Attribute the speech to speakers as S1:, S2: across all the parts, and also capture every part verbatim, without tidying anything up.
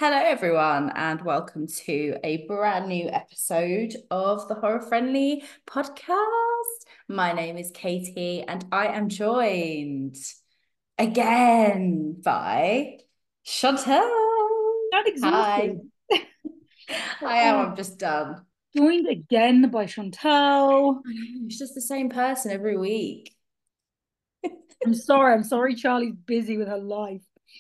S1: Hello, everyone, and welcome to a brand new episode of the Horror Friendly podcast. My name is Katie, and I am joined again by Chantal.
S2: Not
S1: Hi.
S2: exhausted.
S1: I am,
S2: Oh,
S1: I'm just done.
S2: joined again by Chantal.
S1: I know, it's just the same person every week.
S2: I'm sorry. I'm sorry. Charlie's busy with her life.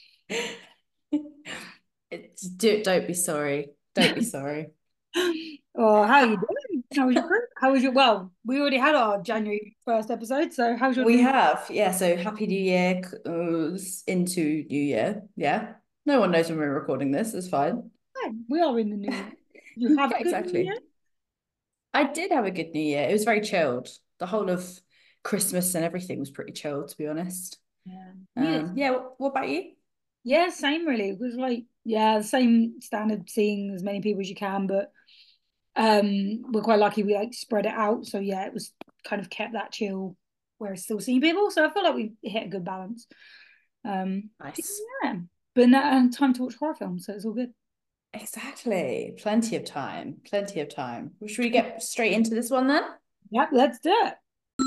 S1: It's, do, don't be sorry. Don't be sorry.
S2: Oh, how are you doing? How was your group? How was your? Well, we already had our January first episode. So how's your
S1: We
S2: new?
S1: have, yeah. So happy New Year uh, into New Year. Yeah. No one knows when we're recording this. It's fine.
S2: Hi, we are in the new year. You have
S1: Yeah,
S2: a good new
S1: exactly.
S2: year.
S1: I did have a good New Year. It was very chilled. The whole of Christmas and everything was pretty chilled, to be honest.
S2: Yeah. Yes.
S1: Um, yeah. What, what about you?
S2: Yeah. Same. Really. It was like yeah, the same standard. Seeing as many people as you can, but um, we're quite lucky. We like spread it out. So yeah, it was kind of kept that chill, whereas still seeing people. So I feel like we hit a good balance. Um,
S1: Nice.
S2: yeah, but now time to watch horror films, so it's all good.
S1: Exactly. Plenty of time. Plenty of time. Well, should we get straight into this one then?
S2: Yeah, let's do it.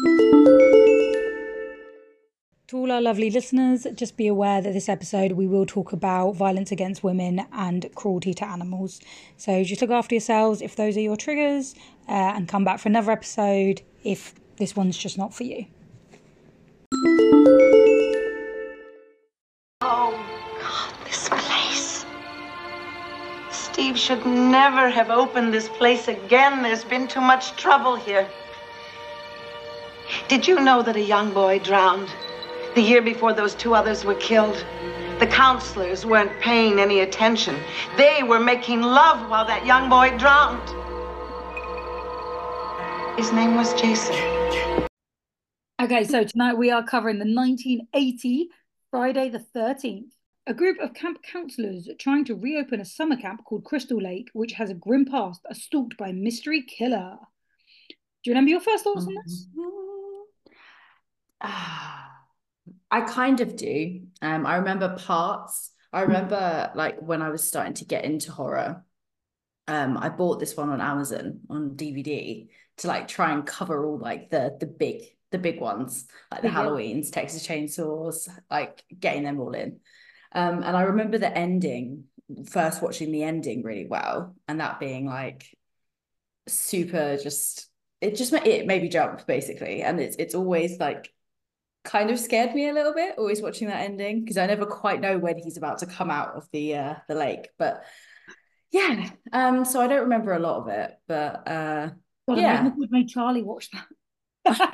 S2: To all our lovely listeners, just be aware that this episode we will talk about violence against women and cruelty to animals. So just look after yourselves if those are your triggers, uh, and come back for another episode if this one's just not for you.
S3: Oh, God, this place. Steve should never have opened this place again. There's been too much trouble here. Did you know that a young boy drowned the year before those two others were killed? The counselors weren't paying any attention. They were making love while that young boy drowned. His name was Jason.
S2: Okay, so tonight we are covering the nineteen eighty Friday the thirteenth. A group of camp counselors trying to reopen a summer camp called Crystal Lake, which has a grim past, are stalked by a mystery killer. Do you remember your first thoughts on this?
S1: Mhm. Ah, I kind of do. Um, I remember parts. I remember like when I was starting to get into horror. Um, I bought this one on Amazon on D V D to like try and cover all like the the big the big ones, like the
S2: Big yeah.
S1: Halloweens, Texas Chainsaws, like getting them all in. Um, and I remember the ending, first watching the ending really well, and that being like super just it just ma- it made me jump basically. And it's it's always like kind of scared me a little bit, always watching that ending, because I never quite know when he's about to come out of the uh the lake. But yeah, um, so I don't remember a lot of it, but uh
S2: God, imagine if
S1: yeah.
S2: we'd made Charlie watch that.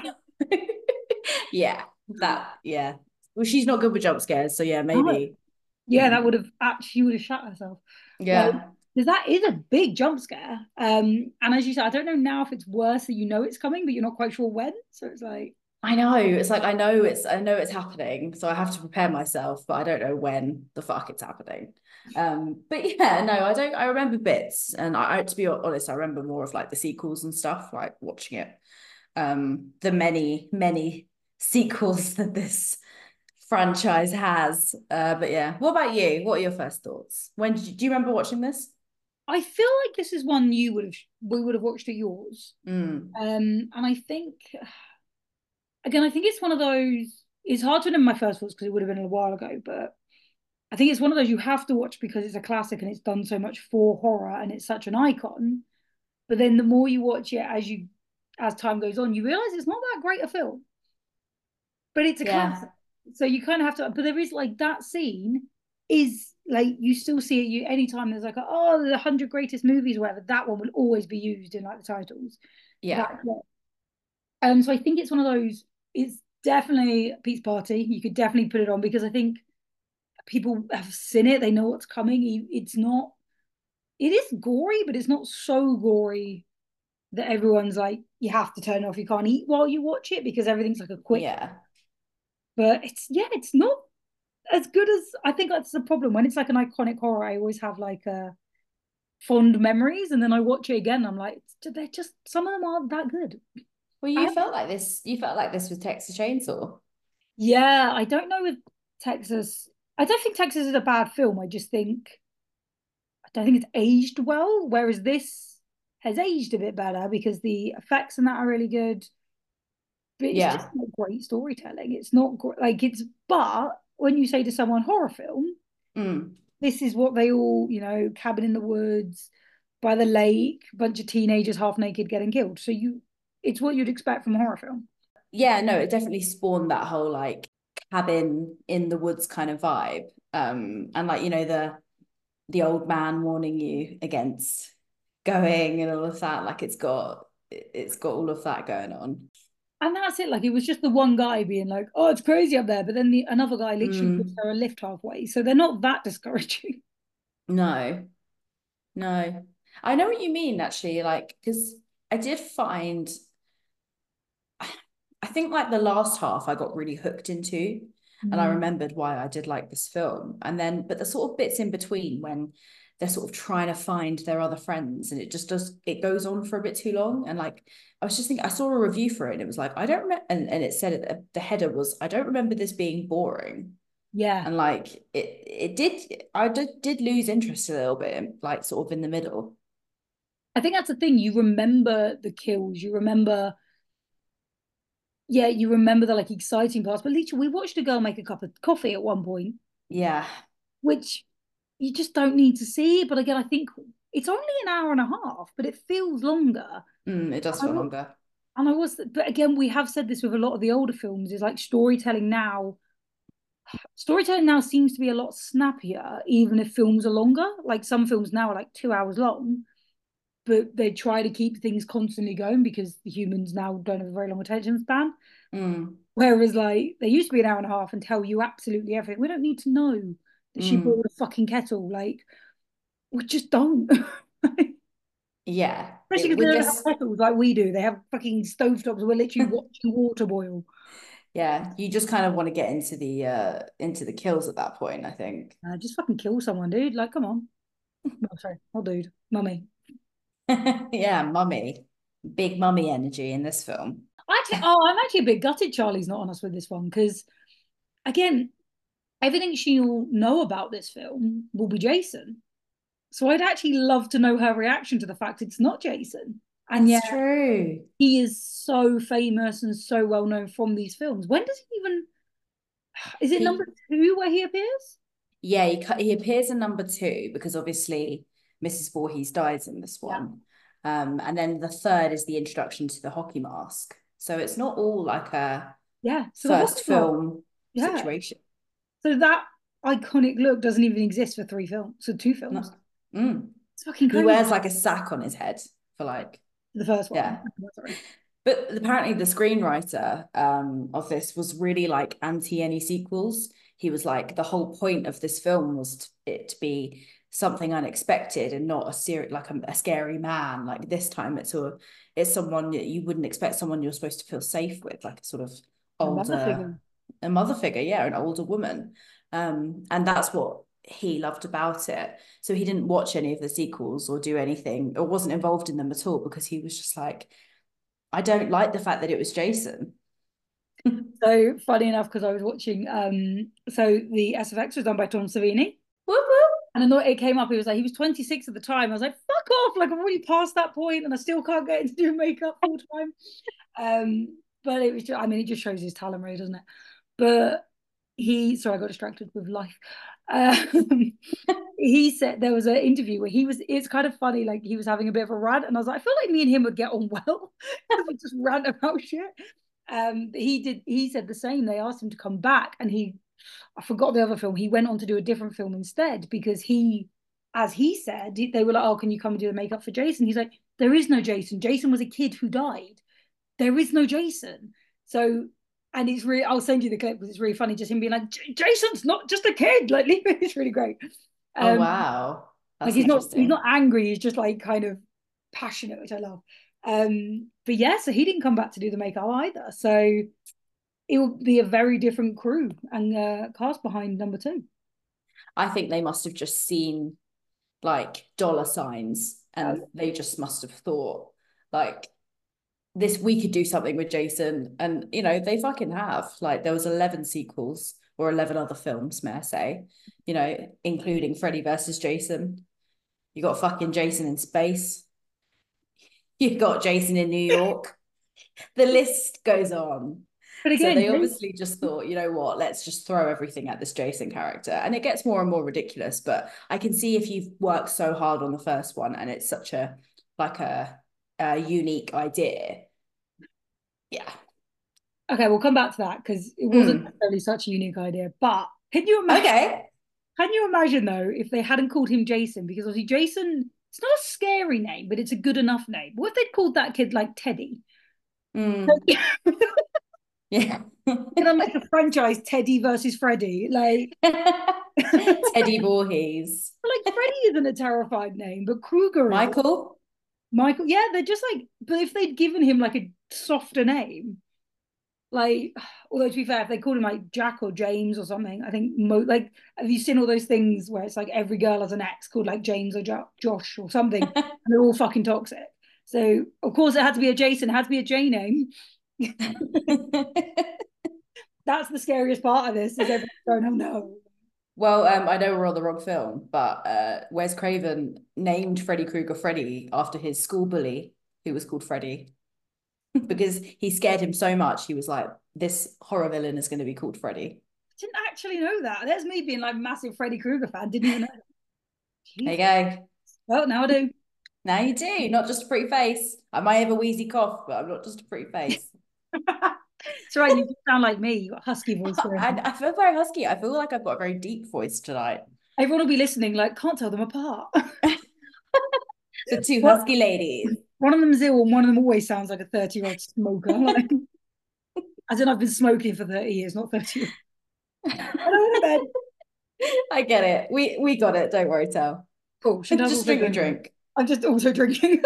S1: Yeah, that yeah. Well, she's not good with jump scares, so yeah,
S2: No.
S1: maybe.
S2: Yeah, that
S1: Mm.
S2: would have actually, she would have shot herself. Like,
S1: Yeah.
S2: because that is a big jump scare. Um, and as you said, I don't know now if it's worse that you know it's coming, but you're not quite sure when. So it's like,
S1: I know. It's like I know it's I know it's happening, so I have to prepare myself, but I don't know when the fuck it's happening. Um, but yeah, no, I don't. I remember bits, and I, I to be honest, I remember more of like the sequels and stuff, like watching it. Um, the many many sequels that this franchise has. Uh, but yeah, what about you? What are your first thoughts? When did you, do you remember watching this?
S2: I feel like this is one you would have, we would have watched at yours.
S1: Mm,
S2: Um, and I think, again, I think it's one of those, it's hard to remember my first thoughts because it would have been a while ago, but I think it's one of those you have to watch because it's a classic and it's done so much for horror and it's such an icon. But then the more you watch it as you as time goes on, you realize it's not that great a film, but it's a
S1: yeah,
S2: classic. So you kind of have to. But there is like that scene is like you still see it. You anytime there's like a, oh the hundred greatest movies or whatever, that one will always be used in like the titles.
S1: yeah,
S2: That um. So I think it's one of those. It's definitely a Pete's Party. You could definitely put it on because I think people have seen it. They know what's coming. It's not. It is gory, but it's not so gory that everyone's like, you have to turn it off. You can't eat while you watch it because everything's like a quick.
S1: yeah.
S2: But it's yeah, it's not as good as I think that's the problem. When it's like an iconic horror, I always have like uh, fond memories, and then I watch it again. I'm like, they're just some of them aren't that good.
S1: Well,
S2: I
S1: you
S2: don't,
S1: felt like this. You felt like this with Texas Chainsaw.
S2: yeah, I don't know with Texas. I don't think Texas is a bad film. I just think don't think it's aged well, whereas this has aged a bit better because the effects in that are really good. But it's
S1: Yeah.
S2: just not great storytelling. It's not gr- like it's, but when you say to someone horror film,
S1: Mm.
S2: this is what they all, you know, cabin in the woods, by the lake, bunch of teenagers half naked getting killed. So you, it's what you'd expect from a horror film.
S1: Yeah, no, it definitely spawned that whole like cabin in the woods kind of vibe. Um, and like, you know, the the old man warning you against going and all of that. Like it's got it's got all of that going on.
S2: And that's it. Like it was just the one guy being like, "Oh, it's crazy up there," but then the another guy literally gives
S1: Mm.
S2: her a lift halfway. So they're not that discouraging.
S1: No, no. I know what you mean actually, like, because I did find I think like the last half I got really hooked into, and I
S2: Mm.
S1: remembered why I did like this film. And then, but the sort of bits in between when they're sort of trying to find their other friends, and it just does, it goes on for a bit too long. And like, I was just thinking, I saw a review for it, and it was like, I don't remember, and, and it said it, the header was, I don't remember this being boring.
S2: Yeah.
S1: And like, it, it did, I did, did lose interest a little bit, like sort of in the middle.
S2: I think that's the thing. You remember the kills. You remember, yeah, you remember the like exciting parts. But literally, we watched a girl make a cup of coffee at one point,
S1: Yeah.
S2: which you just don't need to see. But again, I think it's only an hour and a half, but it feels longer.
S1: Mm, it does
S2: I
S1: feel
S2: wa-
S1: longer.
S2: And I was, but again, we have said this with a lot of the older films, is like storytelling now. Storytelling now seems to be a lot snappier, even if films are longer. Like some films now are like two hours long, but they try to keep things constantly going because the humans now don't have a very long attention span.
S1: Mm,
S2: Whereas like they used to be an hour and a half and tell you absolutely everything. We don't need to know that she
S1: mm.
S2: boiled a fucking kettle. Like we just don't.
S1: Yeah.
S2: Especially
S1: It,
S2: because they
S1: with
S2: don't have
S1: this,
S2: kettles like we do. They have fucking stovetops. We're literally watching water boil.
S1: yeah, you just kind of want to get into the uh into the kills at that point, I think.
S2: Uh, just fucking kill someone, dude. Like, come on. No, sorry, not dude, mummy.
S1: Yeah, mummy. Big mummy energy in this film.
S2: Actually, oh, I'm actually a bit gutted Charlie's not on us with this one because, again, everything she'll know about this film will be Jason. So I'd actually love to know her reaction to the fact it's not Jason. And yet
S1: That's true.
S2: he is so famous and so well known from these films. When does he even, is it
S1: He,
S2: number two where he appears?
S1: yeah, he he appears in number two because obviously Missus Voorhees dies in this
S2: Yeah.
S1: one. Um, and then the third is the introduction to the hockey mask. So it's not all like a
S2: Yeah. So the
S1: first
S2: hockey mask,
S1: film
S2: yeah.
S1: situation.
S2: So that iconic look doesn't even exist for three films, so two films.
S1: No. Mm.
S2: It's fucking
S1: He
S2: crazy.
S1: wears like a sack on his head for like,
S2: The first one.
S1: yeah.
S2: Sorry.
S1: But apparently the screenwriter um, of this was really like anti any sequels. He was like, the whole point of this film was to, it to be something unexpected and not a serious, like a, a scary man. Like this time it's a, it's someone that you wouldn't expect, someone you're supposed to feel safe with, like a sort of
S2: A mother figure.
S1: older, a mother figure, yeah, an older woman. Um, and that's what he loved about it. So he didn't watch any of the sequels or do anything or wasn't involved in them at all because he was just like, I don't like the fact that it was Jason.
S2: So funny enough, because I was watching, um, so the S F X was done by Tom Savini.
S1: Whoop, whoop.
S2: And I know it came up, he was like, he was twenty-six at the time. I was like, fuck off, like I'm already past that point and I still can't get into doing makeup full time. Um, but it was just, I mean, it just shows his talent really, doesn't it? But he, sorry, I got distracted with life. Um, he said there was an interview where he was, it's kind of funny, like he was having a bit of a rant, and I was like, I feel like me and him would get on well because we just rant about shit. Um, he did, he said the same. They asked him to come back, and he, I forgot the other film. He went on to do a different film instead because he, as he said, they were like, "Oh, can you come and do the makeup for Jason?" He's like, "There is no Jason. Jason was a kid who died. There is no Jason." So, and it's really, I'll send you the clip because it's really funny. Just him being like, "Jason's not just a kid. Like, leave it." It's really great. Um,
S1: Oh wow,
S2: like
S1: that's
S2: he's not, he's
S1: interesting.
S2: not angry. He's just like kind of passionate, which I love. Um, but yeah, so he didn't come back to do the makeup either. So it will be a very different crew and uh, cast behind number two.
S1: I think they must have just seen like dollar signs and
S2: Um,
S1: they just must have thought like this, we could do something with Jason. And you know, they fucking have. Like there was eleven sequels or eleven other films, may I say, you know, including Freddy versus Jason. You got fucking Jason in space. You got Jason in New York. The list goes on.
S2: But
S1: So
S2: again,
S1: they obviously just thought, you know what, let's just throw everything at this Jason character. And it gets more and more ridiculous. But I can see if you've worked so hard on the first one and it's such a like a, a unique idea. Yeah.
S2: okay, we'll come back to that because it wasn't
S1: Mm.
S2: necessarily such a unique idea. But can you imagine?
S1: Okay.
S2: Can you imagine though if they hadn't called him Jason? Because obviously Jason, it's not a scary name, but it's a good enough name. What if they'd called that kid like Teddy?
S1: Mm. Yeah.
S2: Can I make a franchise Teddy versus Freddy? Like
S1: Teddy Voorhees.
S2: like Freddy isn't a terrified name, but Krueger is.
S1: Michael?
S2: Michael, yeah, they're just like, but if they'd given him like a softer name, like, although to be fair, if they called him like Jack or James or something, I think mo like, have you seen all those things where it's like every girl has an ex called like James or jo Josh or something, and they're all fucking toxic. So of course it had to be a Jason, it had to be a J name. That's the scariest part of this, is everyone going, oh no.
S1: Well, um, I know we're on the wrong film, but uh, Wes Craven named Freddy Krueger Freddy after his school bully, who was called Freddy, because he scared him so much. He was like, "This horror villain is going to be called Freddy."
S2: I didn't actually know that. There's me being like a massive Freddy Krueger fan. Didn't even know that.
S1: There you go.
S2: Well, now I do.
S1: Now you do. Not just a pretty face. I might have a wheezy cough, but I'm not just a pretty face.
S2: That's right. You sound like me. You got a husky voice.
S1: I, I feel very husky. I feel like I've got a very deep voice tonight.
S2: Everyone will be listening, like, can't tell them apart.
S1: The two husky ladies.
S2: One of them's ill, and one of them always sounds like a thirty-year-old smoker. Like, as in, I've been smoking for thirty years, not thirty years. I don't want to bed.
S1: I get it. We we got it. Don't worry, Tal.
S2: Cool. She does
S1: just drink your drink.
S2: I'm just also drinking.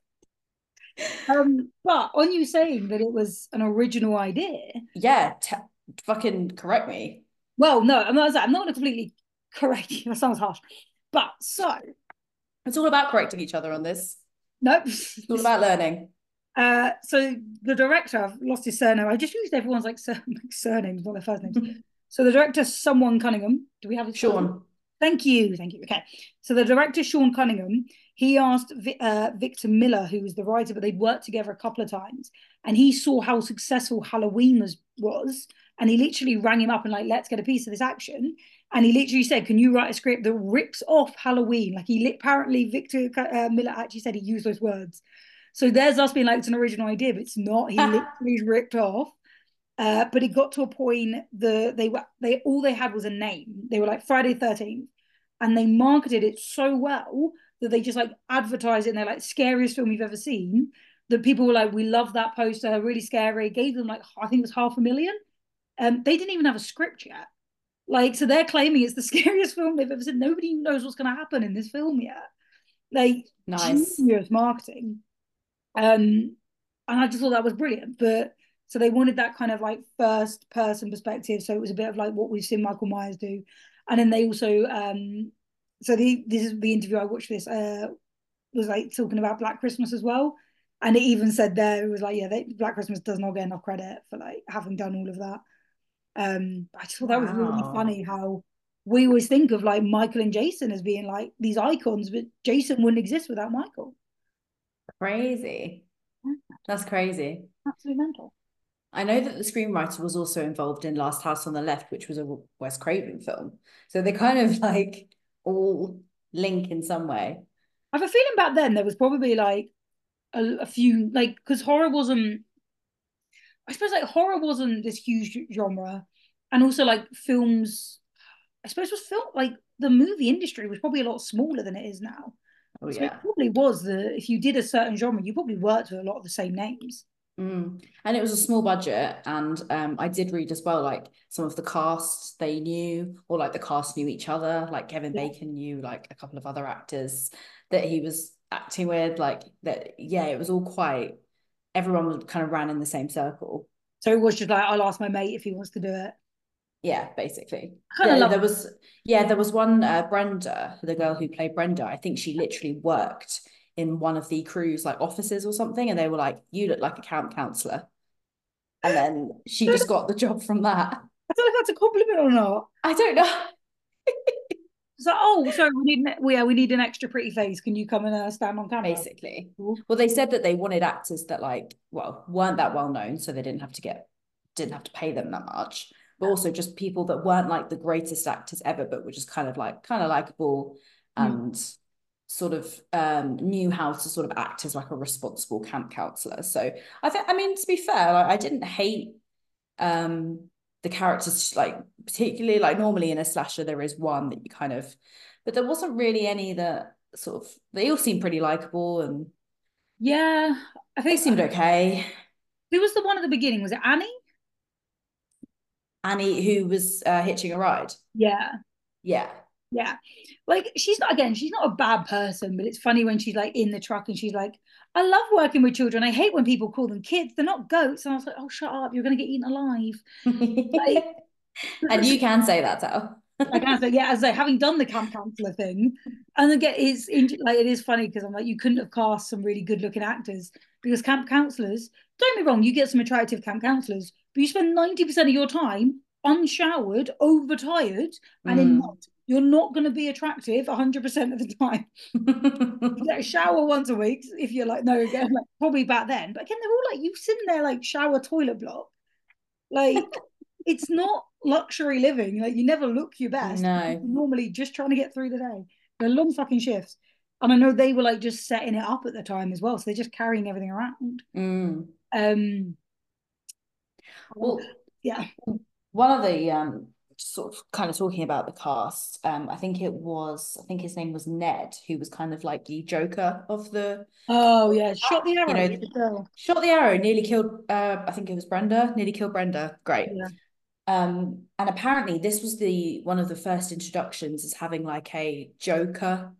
S2: um, but on you saying that it was an original idea.
S1: Yeah, fucking correct me.
S2: Well, no, I'm not. I'm not going to completely correct you. That sounds harsh. But so
S1: it's all about correcting each other on this.
S2: Nope.
S1: It's all about learning.
S2: Uh, so the director, I've lost his surname. I just used everyone's like, sur like surnames, not their first names. So the director, someone Cunningham. Do we have his
S1: Sean?
S2: name? Thank you, thank you. Okay, so the director, Sean Cunningham, he asked uh, Victor Miller, who was the writer, but they'd worked together a couple of times, and he saw how successful Halloween was, was, and he literally rang him up and like, let's get a piece of this action. And he literally said, can you write a script that rips off Halloween? Like he apparently Victor uh, Miller actually said he used those words. So there's us being like, it's an original idea, but it's not. He literally ripped off. Uh, but it got to a point the they were they all they had was a name. They were like Friday the thirteenth, and they marketed it so well that they just like advertised it, and they're like scariest film you've ever seen. That people were like, we love that poster, really scary. Gave them like I think it was half a million. Um, they didn't even have a script yet. Like so, they're claiming it's the scariest film they've ever seen. Nobody knows what's going to happen in this film yet. Like
S1: nice
S2: genius marketing. Um, and I just thought that was brilliant, but. So they wanted that kind of like first person perspective. So it was a bit of like what we've seen Michael Myers do. And then they also, um, so the this is the interview I watched this, uh, was like talking about Black Christmas as well. And it even said there, it was like, yeah, they, Black Christmas does not get enough credit for like having done all of that. Um, I just thought that wow. was really funny how we always think of like Michael and Jason as being like these icons, but Jason wouldn't exist without Michael.
S1: Crazy. That's crazy.
S2: Absolutely mental.
S1: I know that the screenwriter was also involved in Last House on the Left, which was a Wes Craven film. So they kind of like all link in some way.
S2: I have a feeling back then there was probably like a, a few, like, because horror wasn't, I suppose like horror wasn't this huge genre. And also like films, I suppose was film, like the movie industry was probably a lot smaller than it is now.
S1: Oh,
S2: so
S1: yeah.
S2: It probably was the, if you did a certain genre, you probably worked with a lot of the same names.
S1: Mm. And it was a small budget, and um, I did read as well, like some of the cast they knew, or like the cast knew each other. Like Kevin yeah. Bacon knew like a couple of other actors that he was acting with. Like that, yeah, it was all quite. Everyone kind of ran in the same circle.
S2: So it was just like I'll ask my mate if he wants to do it.
S1: Yeah, basically.
S2: There,
S1: there was yeah, there was one uh, Brenda, the girl who played Brenda. I think she literally worked in one of the crew's like offices or something, and they were like, you look like a camp counselor, and then she just got the job from that.
S2: I don't know if that's a compliment or not.
S1: I don't know.
S2: It's like, oh, sorry, we need, we, yeah, we need an extra pretty face. Can you come and uh, stand on camera?
S1: Basically.
S2: Cool.
S1: Well, they said that they wanted actors that like, well, weren't that well known, so they didn't have to get, didn't have to pay them that much, but also just people that weren't like the greatest actors ever, but were just kind of like, kind of likable and mm. sort of um, knew how to sort of act as like a responsible camp counselor. So I think, I mean, to be fair, like, I didn't hate um, the characters, like particularly like normally in a slasher, there is one that you kind of, but there wasn't really any that sort of, they all seemed pretty likable and
S2: yeah, I think
S1: they seemed okay.
S2: Who was the one at the beginning? Was it Annie?
S1: Annie, who was uh, hitching a ride.
S2: Yeah.
S1: Yeah.
S2: Yeah. Like, she's not, again, she's not a bad person, but it's funny when she's like in the truck and she's like, I love working with children. I hate when people call them kids. They're not goats. And I was like, oh, shut up. You're going to get eaten alive. Like,
S1: and you can say that, Tal.
S2: I can say, yeah, as like having done the camp counselor thing, and again, it's like it is funny because I'm like, you couldn't have cast some really good looking actors because camp counselors, don't get me wrong, you get some attractive camp counselors, but you spend ninety percent of your time unshowered, overtired, and mm. in not, you're not going to be attractive one hundred percent of the time. You get a shower once a week if you're like, no, again, like, probably back then, but again, they're all like, you sitting there like shower toilet block, like. It's not luxury living. Like, you never look your best.
S1: No.
S2: You're normally just trying to get through the day. They're long fucking shifts. And I know they were like just setting it up at the time as well. So they're just carrying everything around.
S1: Mm.
S2: Um
S1: well
S2: yeah.
S1: One of the um sort of kind of talking about the cast, um, I think it was I think his name was Ned, who was kind of like the Joker of the
S2: Oh yeah, shot the arrow.
S1: You know, shot the arrow, nearly killed uh I think it was Brenda, nearly killed Brenda. Great.
S2: Yeah.
S1: Um, and apparently this was the one of the first introductions as having like a Joker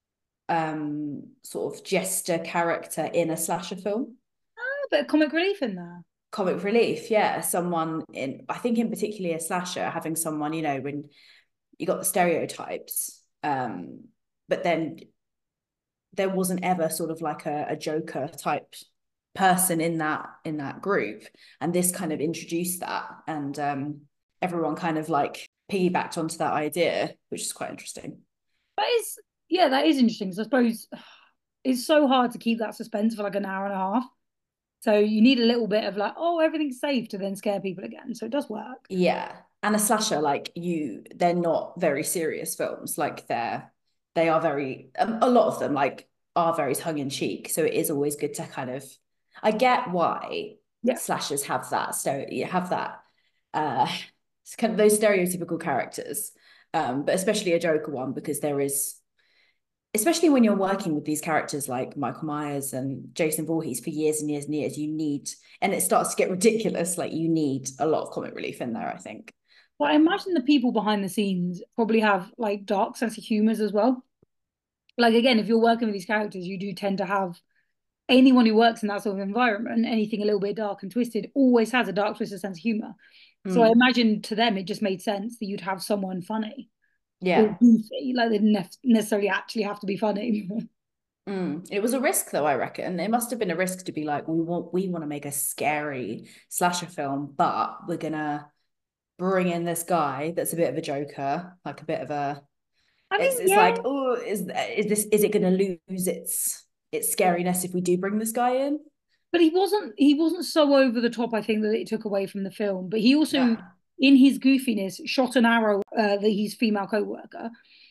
S1: um sort of jester character in a slasher film.
S2: Oh, a bit of comic relief in there.
S1: Comic relief, yeah. Someone in, I think in particularly a slasher, having someone, you know, when you got the stereotypes, um, but then there wasn't ever sort of like a, a Joker type person in that in that group, and this kind of introduced that, and um everyone kind of like piggybacked onto that idea, which is quite interesting.
S2: That is, yeah, that is interesting, because I suppose it's so hard to keep that suspense for like an hour and a half, so you need a little bit of like, oh, everything's safe, to then scare people again, so it does work.
S1: Yeah, and a slasher, like, you they're not very serious films, like they're they are very um, a lot of them like are very tongue-in-cheek, so it is always good to kind of, I get why yeah. slashers have that, so you have that uh it's kind of those stereotypical characters, um, but especially a Joker one, because there is, especially when you're working with these characters like Michael Myers and Jason Voorhees for years and years and years, you need, and it starts to get ridiculous, like you need a lot of comic relief in there, I think.
S2: Well, I imagine the people behind the scenes probably have like dark sense of humor as well. Like, again, if you're working with these characters, you do tend to have, anyone who works in that sort of environment, anything a little bit dark and twisted always has a dark twisted sense of humor. Mm. So I imagine to them it just made sense that you'd have someone funny.
S1: Yeah.
S2: Or goofy. Like, they didn't necessarily actually have to be funny.
S1: Mm. It was a risk, though, I reckon. It must have been a risk to be like, we want we want to make a scary slasher film, but we're gonna bring in this guy that's a bit of a Joker, like a bit of a I mean, it's, it's yeah. like, oh, is is this is it gonna lose its its scariness if we do bring this guy in?
S2: But he wasn't he wasn't so over the top, I think, that it took away from the film. But he also,
S1: yeah.
S2: in his goofiness, shot an arrow uh, that his female co-worker.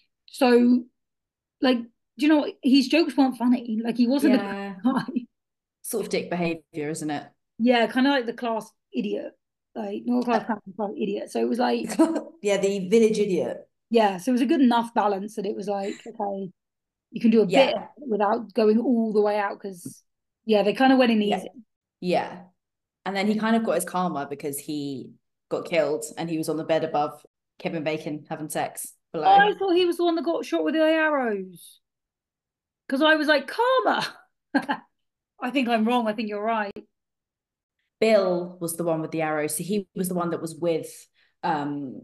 S2: So, like, do you know, his jokes weren't funny. Like, he wasn't
S1: yeah.
S2: a guy.
S1: Sort of dick behavior, isn't it?
S2: Yeah, kind of like the class idiot, like not class uh, class idiot. So it was like,
S1: yeah, the village idiot.
S2: Yeah, so it was a good enough balance that it was like, okay, you can do a
S1: yeah.
S2: bit without going all the way out, because yeah, they kind of went in
S1: yeah.
S2: easy.
S1: Yeah, and then he kind of got his karma because he got killed and he was on the bed above Kevin Bacon having sex below.
S2: Oh, I thought he was the one that got shot with the arrows, because I was like, karma. I think I'm wrong. I think you're right.
S1: Bill was the one with the arrows, so he was the one that was with um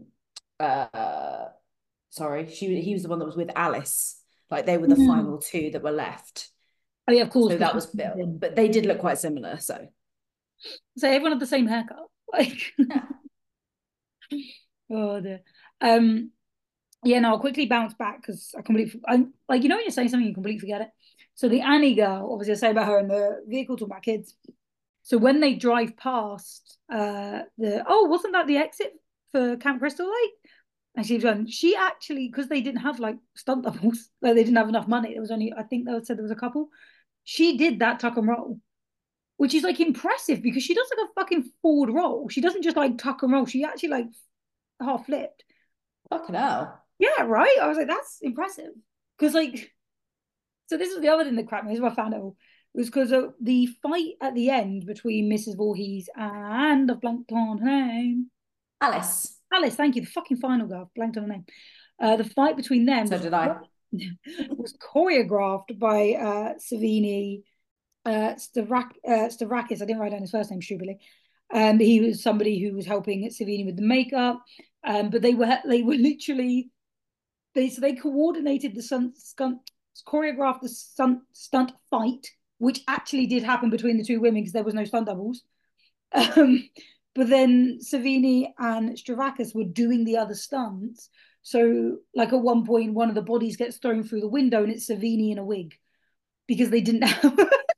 S1: uh sorry she he was the one that was with Alice, like they were the mm. final two that were left.
S2: Oh yeah, of course.
S1: So that was Bill, but they did look quite similar, so
S2: so everyone had the same haircut, like yeah. Oh dear. Um Yeah, no, I'll quickly bounce back because I completely, I'm like, you know, when you're saying something, you completely forget it. So the Annie girl, obviously, I say about her in the vehicle talking about kids. So when they drive past uh the, oh, wasn't that the exit for Camp Crystal Lake? And she was going, she actually, because they didn't have like stunt doubles, like they didn't have enough money. There was only, I think they said there was a couple. She did that tuck and roll, which is like impressive because she does like a fucking forward roll. She doesn't just like tuck and roll. She actually like half flipped.
S1: Fucking hell.
S2: Yeah, right. I was like, that's impressive. Because like, so this is the other thing that cracked me. This is what I found out. It was because of the fight at the end between Missus Voorhees and I've blanked on her name.
S1: Alice.
S2: Alice, thank you. The fucking final girl. I've blanked on her name. Uh, the fight between them
S1: So
S2: was,
S1: did I.
S2: was choreographed by uh, Savini uh, Stavrak, uh, Stavrakis. I didn't write down his first name, stupidly. Um, he was somebody who was helping Savini with the makeup. Um, but they were they were literally they so they coordinated the stunt, stunt choreographed the stunt stunt fight, which actually did happen between the two women because there was no stunt doubles. Um, but then Savini and Stravakis were doing the other stunts. So, like at one point, one of the bodies gets thrown through the window, and it's Savini in a wig because they didn't have.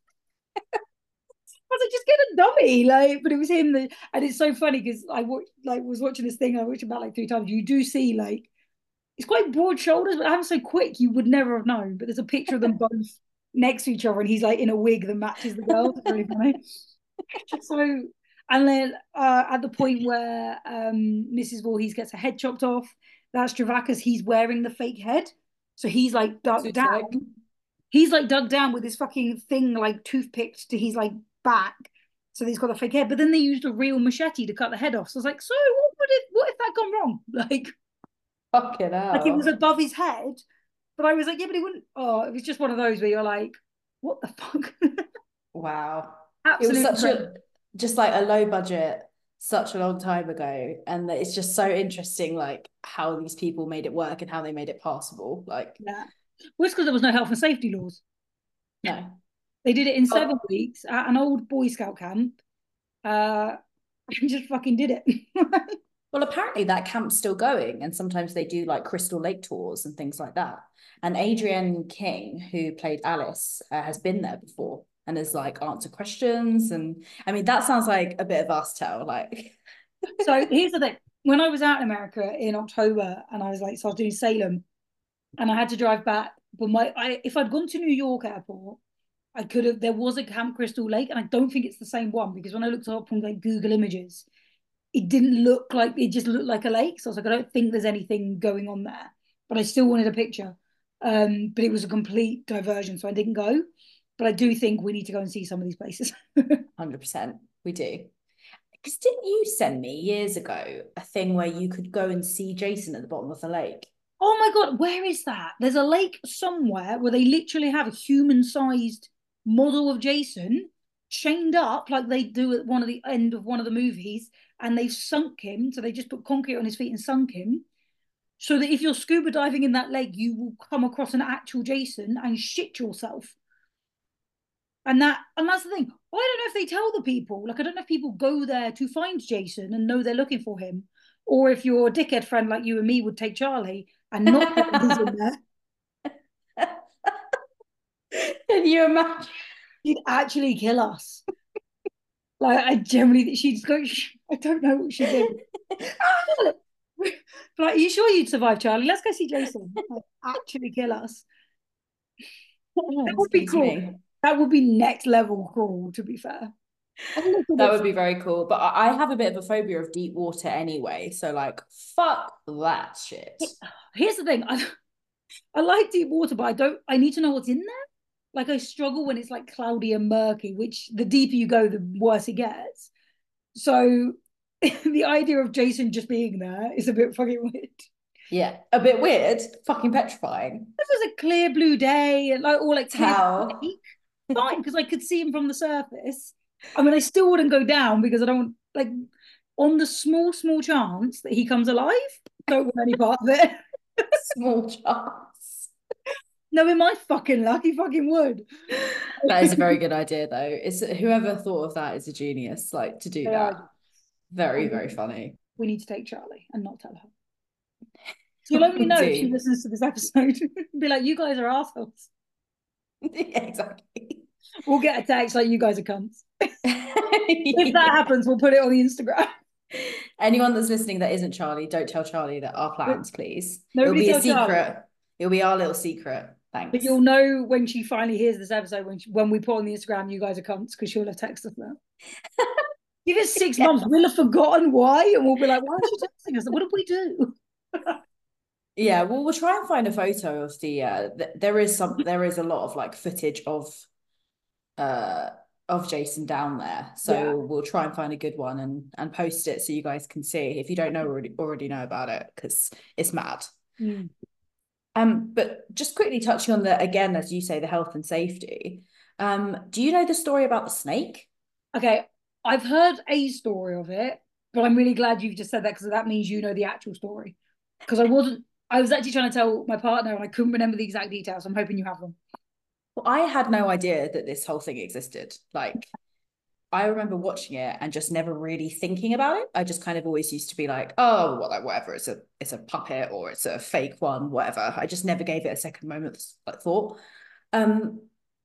S2: I was like, just get a dummy, like, but it was him that, and it's so funny because I watched, like, was watching this thing I watched about like three times. You do see like it's quite broad shoulders, but I'm so quick you would never have known. But there's a picture of them both next to each other, and he's like in a wig that matches the girl. It's really funny. So, and then uh, at the point where um, Missus Voorhees gets her head chopped off, that's Stravakis. He's wearing the fake head, so he's like ducked
S1: Suits
S2: down.
S1: like.
S2: He's like dug down with this fucking thing like toothpicked to his like back. So he's got a fake head, but then they used a real machete to cut the head off. So I was like, so what would it? What if that gone wrong? Like,
S1: Fucking
S2: like it was
S1: hell.
S2: above his head, but I was like, yeah, but he wouldn't. Oh, it was just one of those where you're like, what the fuck?
S1: Wow. It was
S2: Absolutely
S1: such
S2: crazy.
S1: a just like a low budget such a long time ago, and it's just so interesting like how these people made it work and how they made it passable. Like,
S2: Yeah. Well, it's because there was no health and safety laws.
S1: no.
S2: They did it in seven
S1: Oh,
S2: weeks at an old Boy Scout camp. Uh, and just fucking did it.
S1: well, apparently that camp's still going, and sometimes they do like Crystal Lake tours and things like that. And Adrienne King, who played Alice, uh, has been there before and has like answered questions. And I mean, that sounds like a bit of us tell. Like,
S2: So here's the thing. When I was out in America in October and I was like, so I was doing Salem and I had to drive back. But my I if I'd gone to New York airport, I could have there was a Camp Crystal Lake, and I don't think it's the same one because when I looked up on like Google Images, it didn't look like it just looked like a lake. So I was like, I don't think there's anything going on there. But I still wanted a picture. Um, but it was a complete diversion, so I didn't go. But I do think we need to go and see some of these places.
S1: one hundred percent, we do. Because didn't you send me years ago a thing where you could go and see Jason at the bottom of the lake?
S2: Oh my God, where is that? There's a lake somewhere where they literally have a human-sized model of Jason chained up like they do at one of the end of one of the movies, and they've sunk him. So they just put concrete on his feet and sunk him. So that if you're scuba diving in that lake, you will come across an actual Jason and shit yourself. And that and that's the thing. I don't know if they tell the people. Like I don't know if people go there to find Jason and know they're looking for him, or if your dickhead friend like you and me would take Charlie and not know he's in there.
S1: Can you imagine?
S2: She'd actually kill us. Like I generally, she'd go. I don't know what she did. Like, are you sure you'd survive, Charlie? Let's go see Jason. Like, actually kill us. That would be
S1: Excuse
S2: cool.
S1: me.
S2: That would be next level cool, to be fair.
S1: That would be very cool. But I I have a bit of a phobia of deep water anyway. So like, fuck that shit.
S2: Here's the thing. I, I like deep water, but I don't I need to know what's in there. Like I struggle when it's like cloudy and murky, which the deeper you go, the worse it gets. So the idea of Jason just being there is a bit fucking weird.
S1: Yeah, a bit weird, fucking petrifying.
S2: If it was a clear blue day and like or like clear
S1: How?
S2: lake, fine, because I could see him from the surface. I mean, I still wouldn't go down because I don't like on the small, small chance that he comes alive, don't want any part of it.
S1: Small chance.
S2: No, in my fucking luck, he fucking would.
S1: That is a very good idea, though. It's whoever thought of that is a genius. Like to do
S2: Yeah,
S1: that, very,
S2: and
S1: very funny.
S2: we need to take Charlie and not tell her. You'll only know if she
S1: Do.
S2: listens to this episode. Be like, you guys are assholes.
S1: Yeah, exactly.
S2: We'll get a text like, you guys are cunts. If that
S1: Yeah.
S2: happens, we'll put it on the Instagram.
S1: Anyone that's listening that isn't Charlie, don't tell Charlie that our plans, please. It'll
S2: Nobody
S1: be a
S2: tell Charlie.
S1: secret. It'll be our little secret. Thanks.
S2: But you'll know when she finally hears this episode, when she, when we put on the Instagram, you guys are cunts, because she'll have texted us that. Give it six
S1: Yeah.
S2: months, we'll have forgotten why, and we'll be like, why is she texting us? What did we do?
S1: Yeah, well, we'll try and find a photo of the. Uh, th there is some. There is a lot of like footage of, uh, of Jason down there. So
S2: Yeah.
S1: we'll try and find a good one and and post it so you guys can see if you don't know already already know about it, because it's mad.
S2: Mm.
S1: Um, but just quickly touching on the again, as you say, the health and safety. Um, do you know the story about the snake?
S2: Okay, I've heard a story of it, but I'm really glad you've just said that, because that means you know the actual story. Because I wasn't, I was actually trying to tell my partner and I couldn't remember the exact details. I'm hoping you have them.
S1: Well, I had no idea that this whole thing existed. Like, I remember watching it and just never really thinking about it. I just kind of always used to be like, oh, well, like whatever, it's a it's a puppet or it's a fake one, whatever. I just never gave it a second moment's like thought. Um,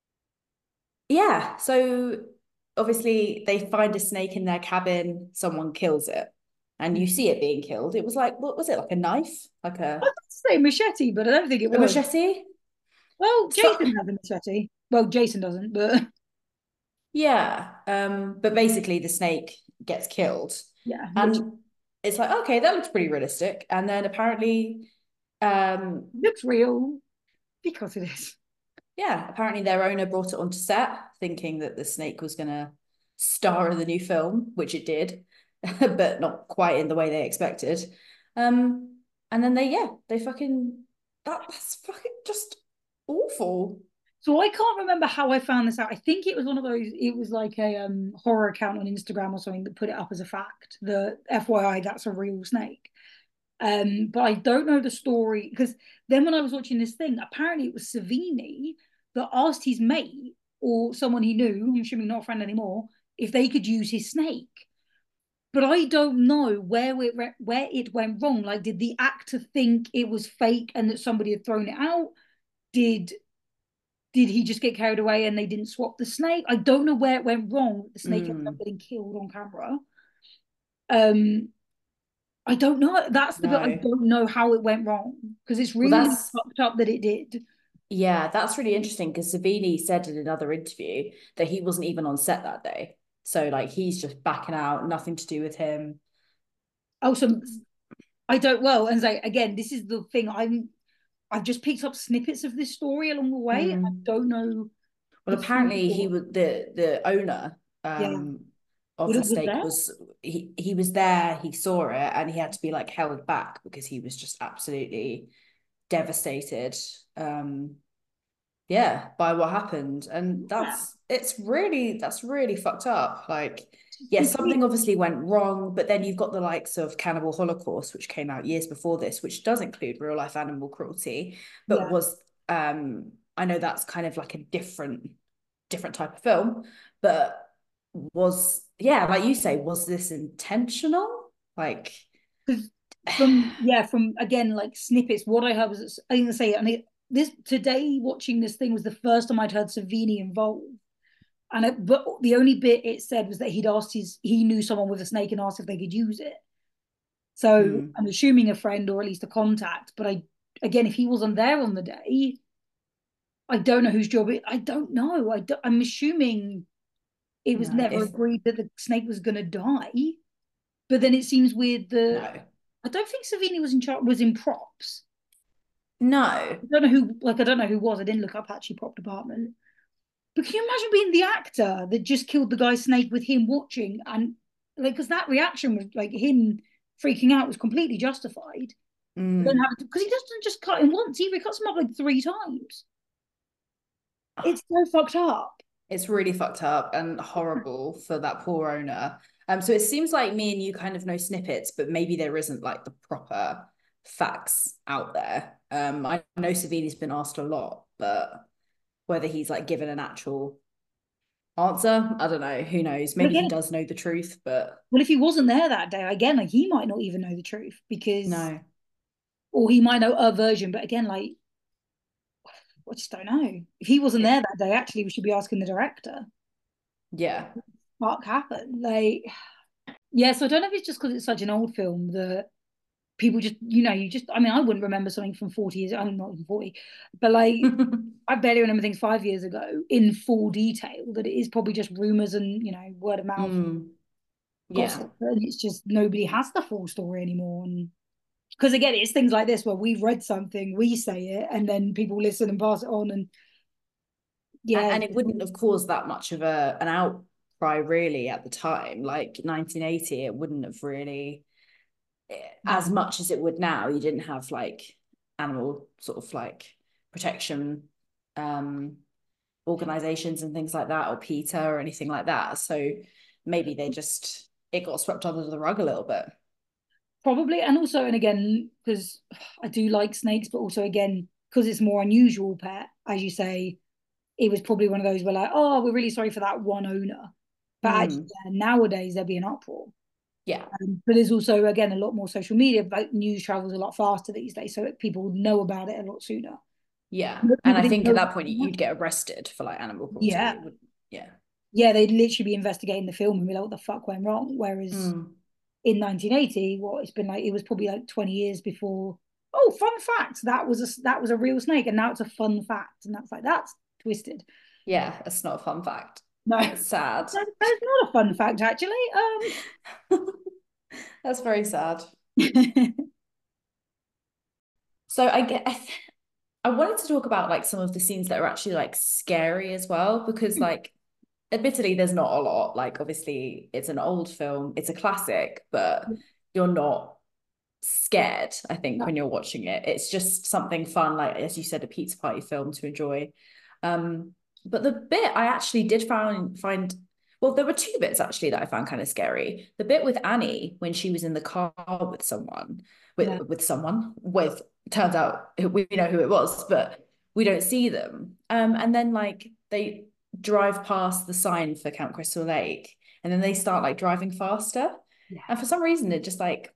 S1: yeah, so obviously they find a snake in their cabin, someone kills it, and you see it being killed. It was like, what was it, like a knife? Like
S2: I
S1: a,
S2: was going to say machete, but I don't think it
S1: a
S2: was.
S1: machete?
S2: Well,
S1: So-
S2: Jason has a machete. Well, Jason doesn't, but
S1: Yeah. Um, but basically the snake gets killed.
S2: yeah.
S1: And it's like, okay, that looks pretty realistic. And then apparently, um,
S2: looks real because it is.
S1: yeah, apparently their owner brought it onto set thinking that the snake was going to star in the new film, which it did, but not quite in the way they expected. Um, and then they, yeah, they fucking, that, that's fucking just awful.
S2: So I can't remember how I found this out. I think it was one of those, it was like a um, horror account on Instagram or something that put it up as a fact. The F Y I, that's a real snake. Um, but I don't know the story, because then when I was watching this thing, apparently it was Savini that asked his mate or someone he knew, I'm assuming not a friend anymore, if they could use his snake. But I don't know where it where it went wrong. Like, did the actor think it was fake and that somebody had thrown it out? Did did he just get carried away and they didn't swap the snake? I don't know where it went wrong. The snake ended up
S1: Mm.
S2: getting killed on camera. Um, I don't know. That's the bit I
S1: No.
S2: don't know how it went wrong, because it's
S1: Well,
S2: really
S1: that's-
S2: fucked up that it did.
S1: Yeah, that's really interesting because Savini said in another interview that he wasn't even on set that day. So like he's just backing out, nothing to do with him.
S2: Oh, so I don't. Well, and say again, this is the thing. I'm. I've just picked up snippets of this story along the way.
S1: Mm.
S2: I don't know.
S1: Well,
S2: the
S1: apparently
S2: full
S1: he
S2: story.
S1: was the the owner um of
S2: Was
S1: the
S2: it- was
S1: snake
S2: there?
S1: was he he was there, he saw it, and he had to be like held back because he was just absolutely devastated. Um yeah, by what happened. And that's it's really that's really fucked up. Like, yes,
S2: It's
S1: something obviously went wrong, but then you've got the likes of Cannibal Holocaust, which came out years before this, which does include real life animal cruelty, but
S2: Yeah.
S1: was um I know that's kind of like a different different type of film, but was yeah, like you say, was this intentional? Like,
S2: from yeah, from again like snippets. What I heard was I didn't say it, and it, this today watching this thing was the first time I'd heard Savini involved. And it, but the only bit it said was that he'd asked his he knew someone with a snake and asked if they could use it. So
S1: Hmm.
S2: I'm assuming a friend or at least a contact. But I again, if he wasn't there on the day, I don't know whose job it. I don't know. I don't, I'm assuming it was
S1: No,
S2: never
S1: if-
S2: agreed that the snake was going to die. But then it seems weird that
S1: no.
S2: I don't think Savini was in charge was in props.
S1: No.
S2: I don't know who. Like I don't know who was. I didn't look up actually prop department. But can you imagine being the actor that just killed the guy's snake with him watching, and like because that reaction was like him freaking out was completely justified.
S1: Mm.
S2: Then have because he doesn't just cut him once either; he cuts him up like three times. It's so fucked up.
S1: It's really fucked up and horrible for that poor owner. Um, so it seems like me and you kind of know snippets, but maybe there isn't like the proper facts out there. Um, I know Savini's been asked a lot, but whether he's like given an actual answer, I don't know. Who knows? Maybe
S2: again-
S1: he does know the truth, but
S2: Well, if he wasn't there that day, again, like he might not even know the truth because
S1: no.
S2: or he might know a version, but again, like, I just don't know. If he wasn't there that day, actually, we should be asking the director.
S1: Yeah.
S2: What happened? Like, yeah, so I don't know if it's just because it's such an old film that people just, you know, you just, I mean, I wouldn't remember something from forty years, I'm not even forty, but like, I barely remember things five years ago in full detail, that it is probably just rumors and, you know, word of mouth.
S1: Mm. Yeah.
S2: Gossip, and it's just nobody has the full story anymore. And because again, it's things like this where we've read something, we say it, and then people listen and pass it on. And yeah.
S1: And, and it wouldn't have caused that much of a an outcry really at the time. Like nineteen eighty, it wouldn't have really, as much as it would now. You didn't have like animal sort of like protection um organizations and things like that, or PETA or anything like that. So maybe they just, it got swept under the rug a little bit.
S2: Probably. And also, and again, because I do like snakes, but also again, because it's more unusual pet, as you say, it was probably one of those where like, oh, we're really sorry for that one owner. But mm. actually, yeah, nowadays there'd be an uproar.
S1: Yeah.
S2: Um, but there's also, again, a lot more social media, but news travels a lot faster these days, so people know about it a lot sooner.
S1: Yeah. And I think at that point you'd get arrested for like animal cruelty.
S2: Yeah.
S1: Would, yeah.
S2: Yeah, they'd literally be investigating the film and be like, what the fuck went wrong? Whereas mm. in nineteen eighty, what it's been like, it was probably like twenty years before. Oh, fun fact, that was a that was a real snake, and now it's a fun fact, and that's like, that's twisted.
S1: Yeah, it's not a fun fact.
S2: No,
S1: it's sad.
S2: That's not a fun fact, actually. Um,
S1: that's very sad. So I get, I wanted to talk about like some of the scenes that are actually like scary as well, because like, admittedly, there's not a lot. Like, obviously, it's an old film, it's a classic, but you're not scared, I think, no. when you're watching it. It's just something fun, like, as you said, a pizza party film to enjoy. Um, but the bit I actually did find, find, well, there were two bits actually that I found kind of scary. The bit with Annie, when she was in the car with someone, with, yeah. with someone, with, turns out we know who it was, but we don't see them. Um, and then, like, they drive past the sign for Camp Crystal Lake, and then they start like driving faster, yeah. and for some reason it just like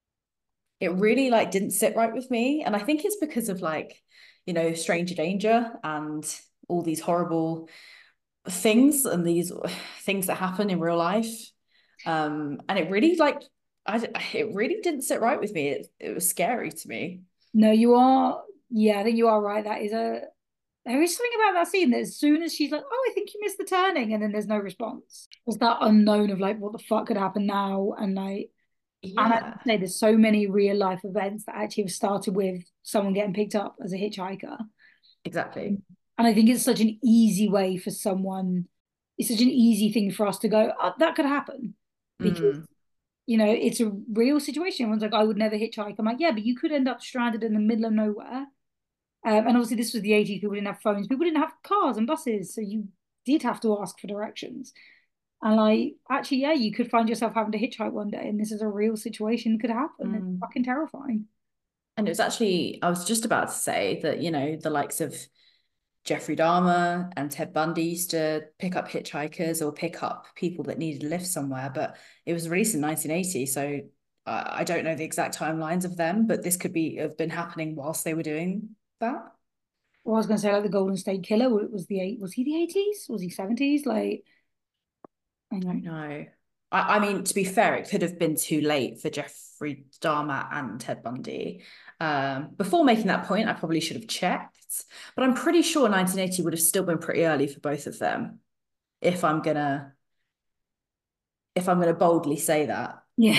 S1: it really like didn't sit right with me. And I think it's because of like, you know, stranger danger and all these horrible things and these things that happen in real life, um and it really like I it really didn't sit right with me. It, it was scary to me.
S2: No, you are, yeah, I think you are right. That is a There is something about that scene that as soon as she's like, oh, I think you missed the turning, and then there's no response. There's that unknown of like, what the fuck could happen now? And like, yeah. and I'd say there's so many real life events that actually have started with someone getting picked up as a hitchhiker.
S1: Exactly.
S2: And I think it's such an easy way for someone, it's such an easy thing for us to go, oh, that could happen. Because, mm. you know, it's a real situation. Everyone's like, I would never hitchhike. I'm like, yeah, but you could end up stranded in the middle of nowhere. Um, and obviously this was the eighties, people didn't have phones, people didn't have cars and buses, so you did have to ask for directions. And like, actually, yeah, you could find yourself having to hitchhike one day, and this is a real situation that could happen. Mm. It's fucking terrifying.
S1: And it was actually, I was just about to say that, you know, the likes of Jeffrey Dahmer and Ted Bundy used to pick up hitchhikers or pick up people that needed a lift somewhere, but it was released in nineteen eighty, so uh, I don't know the exact timelines of them, but this could be have been happening whilst they were doing that.
S2: Well, I was going to say like the Golden State Killer. Was the eight? Was he the eighties? Was he seventies? Like,
S1: I don't know. I, I mean, to be fair, it could have been too late for Jeffrey Dahmer and Ted Bundy. Um, before making that point, I probably should have checked, but I'm pretty sure nineteen eighty would have still been pretty early for both of them. If I'm gonna, if I'm gonna boldly say that,
S2: yeah,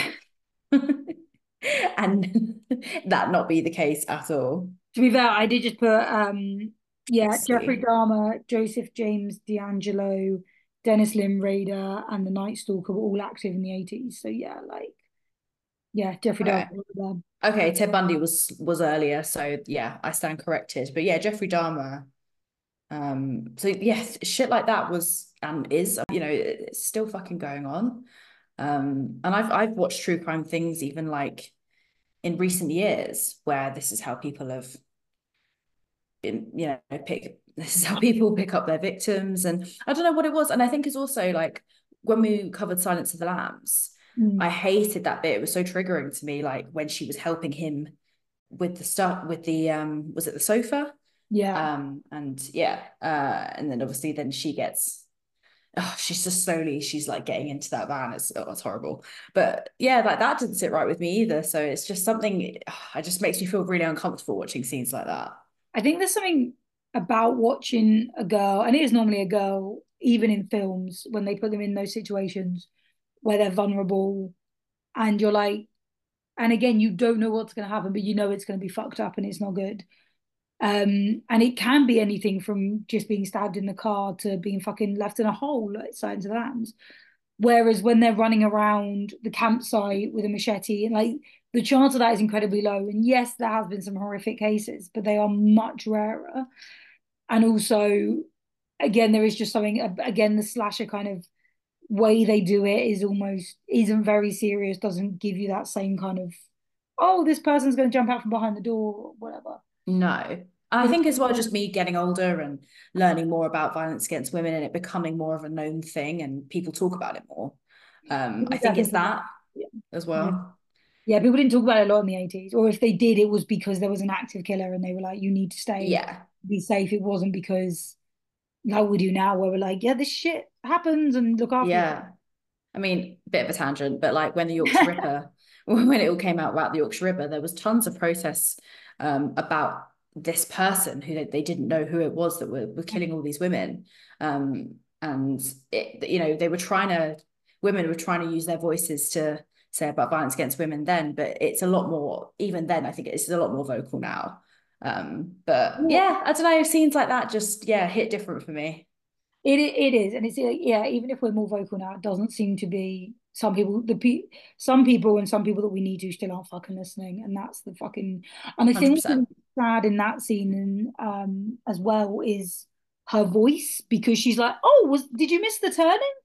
S1: and that not be the case at all.
S2: To be fair, I did just put, um, yeah, Jeffrey Dahmer, Joseph James D'Angelo, Dennis Lynn Rader, and the Night Stalker were all active in the eighties. So yeah, like, yeah, Jeffrey
S1: okay.
S2: Dahmer.
S1: Okay, Ted Bundy was was earlier, so yeah, I stand corrected. But yeah, Jeffrey Dahmer. Um, so yeah, shit like that was and is, you know, it's still fucking going on. Um, and I've I've watched true crime things even like in recent years where this is how people have been, you know, pick this is how people pick up their victims. And I don't know what it was. And I think it's also like when we covered Silence of the Lambs, mm. I hated that bit. It was so triggering to me, like when she was helping him with the start with the um was it the sofa?
S2: Yeah.
S1: Um and yeah, uh and then obviously then she gets oh, she's just slowly she's like getting into that van. It's oh, it's horrible. But yeah, like that didn't sit right with me either. So it's just something oh, it just makes me feel really uncomfortable watching scenes like that.
S2: I think there's something about watching a girl, and it is normally a girl, even in films, when they put them in those situations where they're vulnerable and you're like, and again, you don't know what's going to happen, but you know it's going to be fucked up and it's not good. Um, and it can be anything from just being stabbed in the car to being fucking left in a hole at Silence of the Lambs. Whereas when they're running around the campsite with a machete, and like the chance of that is incredibly low. And yes, there has been some horrific cases, but they are much rarer. And also, again, there is just something, again, the slasher kind of way they do it is almost isn't very serious, doesn't give you that same kind of, oh, this person's going to jump out from behind the door or whatever.
S1: No. I think as well, just me getting older and learning more about violence against women and it becoming more of a known thing and people talk about it more. Um, I think it's that
S2: yeah.
S1: as well.
S2: Yeah, people didn't talk about it a lot in the eighties. Or if they did, it was because there was an active killer and they were like, you need to stay,
S1: yeah,
S2: be safe. It wasn't because like we do now where we're like, yeah, this shit happens and look after
S1: yeah.
S2: it.
S1: I mean, bit of a tangent, but like when the Yorkshire Ripper, when it all came out about the Yorkshire Ripper, there was tons of protests um, about this person who they, they didn't know who it was that were, were killing all these women. Um, and, it, you know, they were trying to, women were trying to use their voices to say about violence against women then, but it's a lot more, even then, I think it's a lot more vocal now. Um, but yeah, I don't know, scenes like that just, yeah, hit different for me.
S2: It it is, and it's yeah. Even if we're more vocal now, it doesn't seem to be some people. The pe some people and some people that we need to still aren't fucking listening, and that's the fucking. And I think what's sad in that scene and um as well is her voice because she's like, oh, was did you miss the turning?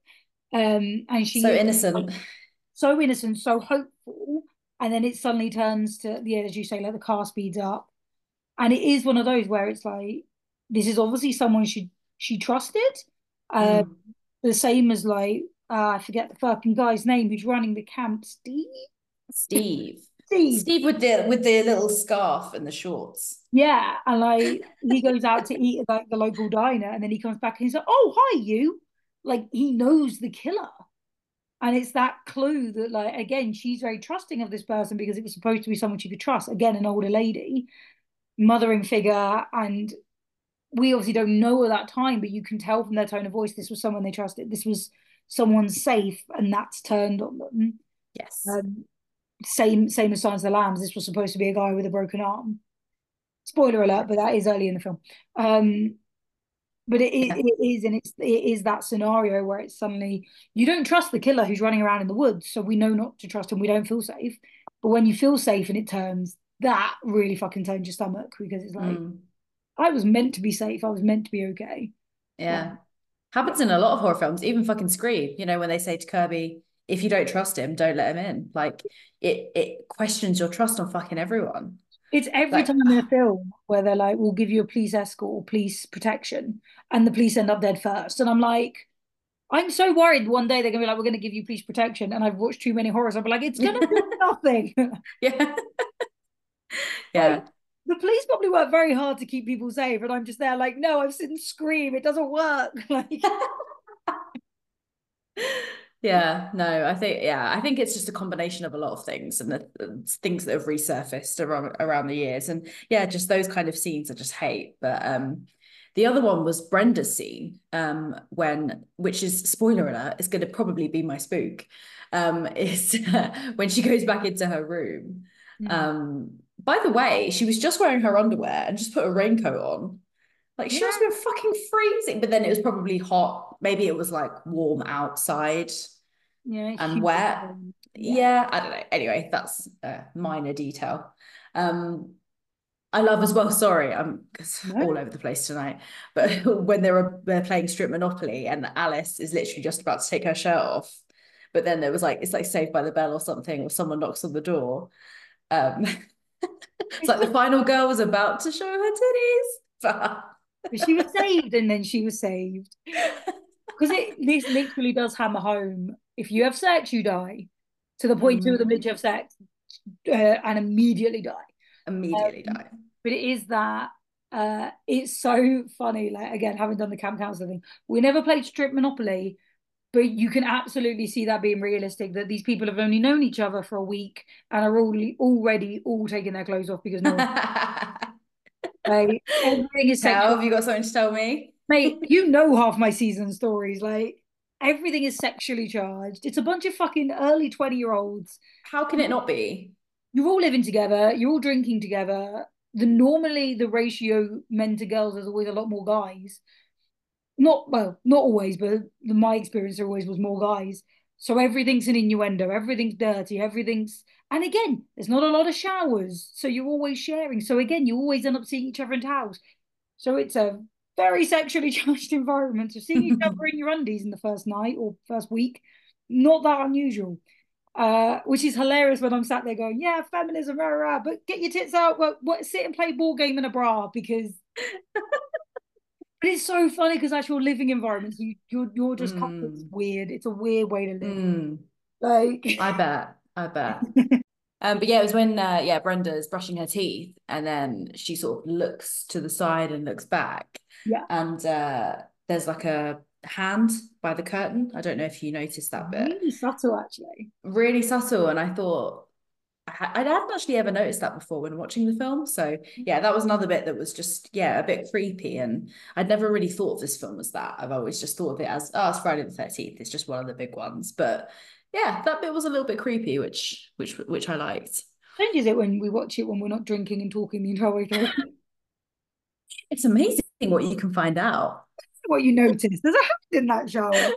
S2: Um, and she
S1: so innocent,
S2: so innocent, so hopeful, and then it suddenly turns to yeah, as you say, like the car speeds up, and it is one of those where it's like this is obviously someone she she trusted. Uh,
S1: mm.
S2: the same as like uh, I forget the fucking guy's name who's running the camp. Steve.
S1: Steve.
S2: Steve.
S1: Steve with the with the little scarf and the shorts.
S2: Yeah, and like he goes out to eat at like the local diner, and then he comes back and he's like, "Oh, hi, you!" Like he knows the killer, and it's that clue that like again she's very trusting of this person because it was supposed to be someone she could trust. Again, an older lady, mothering figure, and we obviously don't know at that time, but you can tell from their tone of voice this was someone they trusted. This was someone safe, and that's turned on them.
S1: Yes.
S2: Um, same same as Silence of the Lambs. This was supposed to be a guy with a broken arm. Spoiler alert, but that is early in the film. Um, but it, yeah. it, it is, and it's it is that scenario where it's suddenly you don't trust the killer who's running around in the woods, so we know not to trust him. We don't feel safe. But when you feel safe and it turns, that really fucking turns your stomach because it's like. Mm. I was meant to be safe. I was meant to be okay.
S1: Yeah. yeah. Happens in a lot of horror films, even fucking Scream, you know, when they say to Kirby, if you don't trust him, don't let him in. Like it it questions your trust on fucking everyone.
S2: It's every like, time in a film where they're like, we'll give you a police escort or police protection, and the police end up dead first. And I'm like, I'm so worried one day they're gonna be like, we're gonna give you police protection. And I've watched too many horrors. I'll be like, it's gonna do nothing.
S1: Yeah. Yeah.
S2: Like, the police probably work very hard to keep people safe, and I'm just there like, no, I've seen Scream, it doesn't work. Like,
S1: yeah, no, I think yeah, I think it's just a combination of a lot of things and the, the things that have resurfaced around around the years, and yeah, just those kind of scenes I just hate. But um, the other one was Brenda's scene, um, when which is spoiler alert, it's going to probably be my spook, um, is when she goes back into her room. Mm. Um. By the way, she was just wearing her underwear and just put a raincoat on. Like, she yeah. must have been fucking freezing. But then it was probably hot. Maybe it was, like, warm outside
S2: yeah,
S1: and wet. Yeah. yeah, I don't know. Anyway, that's a minor detail. Um, I love as well, sorry, I'm no. all over the place tonight. But when they were they're playing Strip Monopoly and Alice is literally just about to take her shirt off. But then there was, like, it's like Saved by the Bell or something, or someone knocks on the door. Um It's like the final girl was about to show her titties.
S2: She was saved and then she was saved. Because it this literally does hammer home. If you have sex, you die. To the point mm. two of them literally have sex uh, and immediately die.
S1: Immediately
S2: Um,
S1: die.
S2: but it is that uh, it's so funny. Like again, having done the camp counselor thing, we never played strip Monopoly, but you can absolutely see that being realistic. That these people have only known each other for a week and are all already all taking their clothes off because no one. Like everything is
S1: How
S2: sexual.
S1: have you got something to tell me?
S2: Mate, you know half my season stories. Like everything is sexually charged. It's a bunch of fucking early twenty year olds.
S1: How can it not be?
S2: You're all living together. You're all drinking together. The normally the ratio men to girls is always a lot more guys. Not well, not always, but the, my experience there always was more guys. So everything's an innuendo. Everything's dirty. Everything's and again, there's not a lot of showers, so you're always sharing. So again, you always end up seeing each other in towels. So it's a very sexually charged environment. So seeing each other in your undies in the first night or first week, not that unusual. Uh, which is hilarious when I'm sat there going, yeah, feminism, rah, rah, but get your tits out, but what, sit and play ball game in a bra because. But it's so funny because that's your living environment. So you, you're you're just mm. It's weird. It's a weird way to live.
S1: Mm.
S2: Like
S1: I bet, I bet. Um, but yeah, it was when uh, yeah, Brenda's brushing her teeth, and then she sort of looks to the side and looks back.
S2: Yeah.
S1: And uh, there's like a hand by the curtain. I don't know if you noticed that bit.
S2: Really subtle, actually.
S1: Really subtle, and I thought I, I hadn't actually ever noticed that before when watching the film. So yeah, that was another bit that was just yeah a bit creepy, and I'd never really thought of this film as that. I've always just thought of it as oh, it's Friday the thirteenth. It's just one of the big ones, but. Yeah, that bit was a little bit creepy, which which which I liked.
S2: Changes it when we watch it when we're not drinking and talking the entire way through.
S1: It's amazing what you can find out.
S2: What you notice. There's a hand in that shower.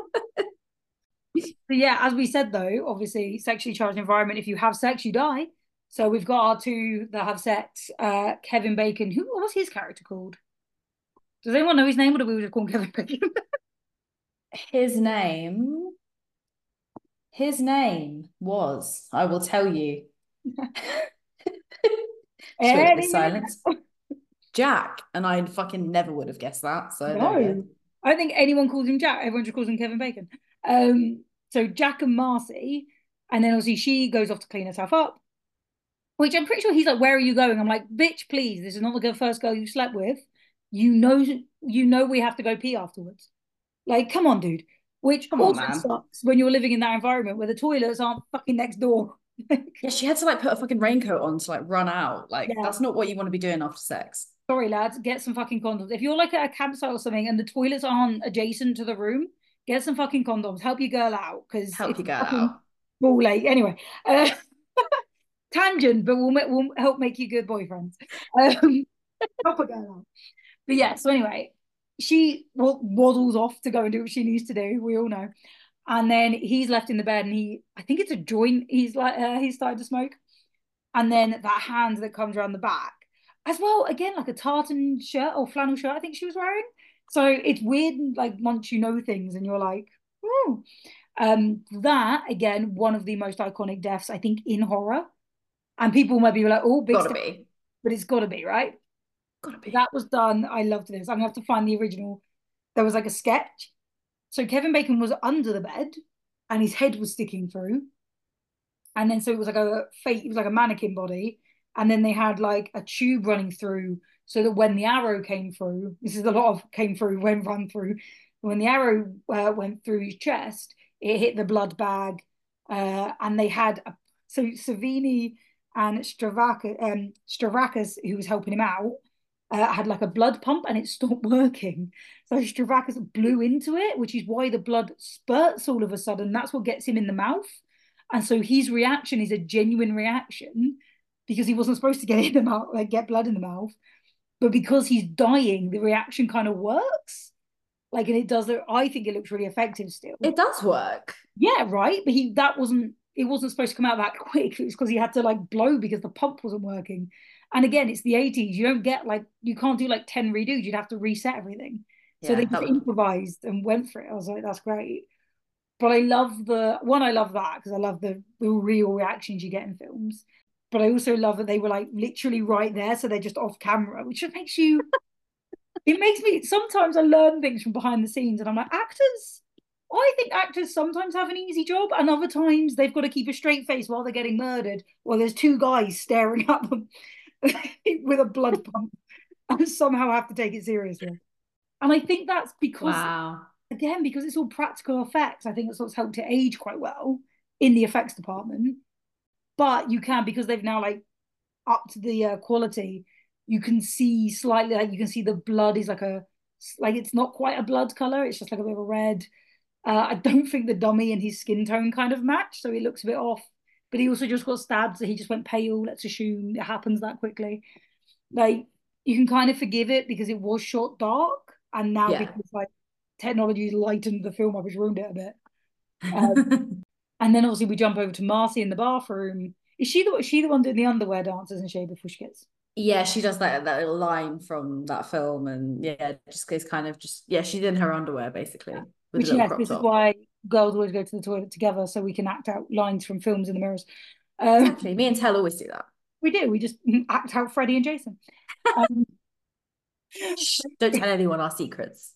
S2: So yeah, as we said though, obviously sexually charged environment. If you have sex, you die. So we've got our two that have sex. Uh, Kevin Bacon. Who what was his character called? Does anyone know his name, or do we just call him Kevin Bacon?
S1: His name. His name was, I will tell you. Short silence. Jack, and I fucking never would have guessed that. So
S2: no, I don't think anyone calls him Jack. Everyone just calls him Kevin Bacon. Um, so Jack and Marcy, and then obviously she goes off to clean herself up, which I'm pretty sure he's like, "Where are you going?" I'm like, "Bitch, please, this is not the first girl you slept with. You know, you know we have to go pee afterwards. Like, come on, dude." Which
S1: Come
S2: also
S1: on, man.
S2: sucks when you're living in that environment where the toilets aren't fucking next door.
S1: Yeah, she had to like put a fucking raincoat on to like run out. Like
S2: yeah.
S1: That's not what you want to be doing after sex.
S2: Sorry, lads, get some fucking condoms. If you're like at a campsite or something and the toilets aren't adjacent to the room, get some fucking condoms. Help your girl out because
S1: help your girl out.
S2: Ball late. Anyway, uh, tangent, but we'll we'll help make you good boyfriends. Um, help a girl out. But yeah. So anyway. She waddles off to go and do what she needs to do. We all know. And then he's left in the bed and he, I think it's a joint. He's like, uh, he's started to smoke. And then that hand that comes around the back as well, again, like a tartan shirt or flannel shirt, I think she was wearing. So it's weird, like once you know things and you're like, oh, um, that again, one of the most iconic deaths, I think, in horror. And people might be like, oh, big
S1: gotta
S2: stuff.
S1: be.
S2: But it's gotta be, right?
S1: Gotta be.
S2: That was done. I loved this. I'm gonna have to find the original. There was like a sketch. So Kevin Bacon was under the bed and his head was sticking through. And then so it was like a fake, it was like a mannequin body. And then they had like a tube running through so that when the arrow came through, this is a lot of came through, when run through. When the arrow uh, went through his chest, it hit the blood bag. Uh, and they had, a, so Savini and Stravakis, um, Stravakis, who was helping him out, Uh, had like a blood pump and it stopped working. So Stravakis blew into it, which is why the blood spurts all of a sudden. That's what gets him in the mouth. And so his reaction is a genuine reaction because he wasn't supposed to get in the mouth, like get blood in the mouth. But because he's dying, the reaction kind of works. Like, and it does, I think it looks really effective still.
S1: It does work.
S2: Yeah, right. But he, that wasn't, it wasn't supposed to come out that quick. It was because he had to like blow because the pump wasn't working. And again, it's the eighties. You don't get like, you can't do like ten redos. You'd have to reset everything. Yeah, so they just would... improvised and went for it. I was like, that's great. But I love the, one, I love that because I love the, the real reactions you get in films. But I also love that they were like literally right there. So they're just off camera, which just makes you, it makes me, sometimes I learn things from behind the scenes and I'm like, actors, I think actors sometimes have an easy job, and other times they've got to keep a straight face while they're getting murdered, while there's two guys staring at them with a blood pump, and somehow have to take it seriously. And I think that's because,
S1: Wow.
S2: again, because it's all practical effects. I think it's what's helped it age quite well in the effects department. But you can, because they've now like upped the uh, quality, you can see slightly, like you can see the blood is like a, like it's not quite a blood color. It's just like a bit of a red. Uh, I don't think the dummy and his skin tone kind of match, so he looks a bit off. But he also just got stabbed, so he just went pale. Let's assume it happens that quickly. Like you can kind of forgive it because it was shot dark, and now
S1: Yeah.
S2: because like technology lightened the film up, it's ruined it a bit. Um, and then obviously we jump over to Marcy in the bathroom. Is she the is she the one doing the underwear dance, isn't she, before she gets?
S1: Yeah, she does that that little line from that film, and yeah, just goes kind of just yeah, she's in her underwear basically with
S2: Which
S1: a little
S2: yes,
S1: crop
S2: this is
S1: top.
S2: why girls always go to the toilet together so we can act out lines from films in the mirrors. Um,
S1: Exactly. Me and Tell always do that.
S2: we do. We just act out Freddie and Jason. Um,
S1: Shh, don't tell anyone our secrets.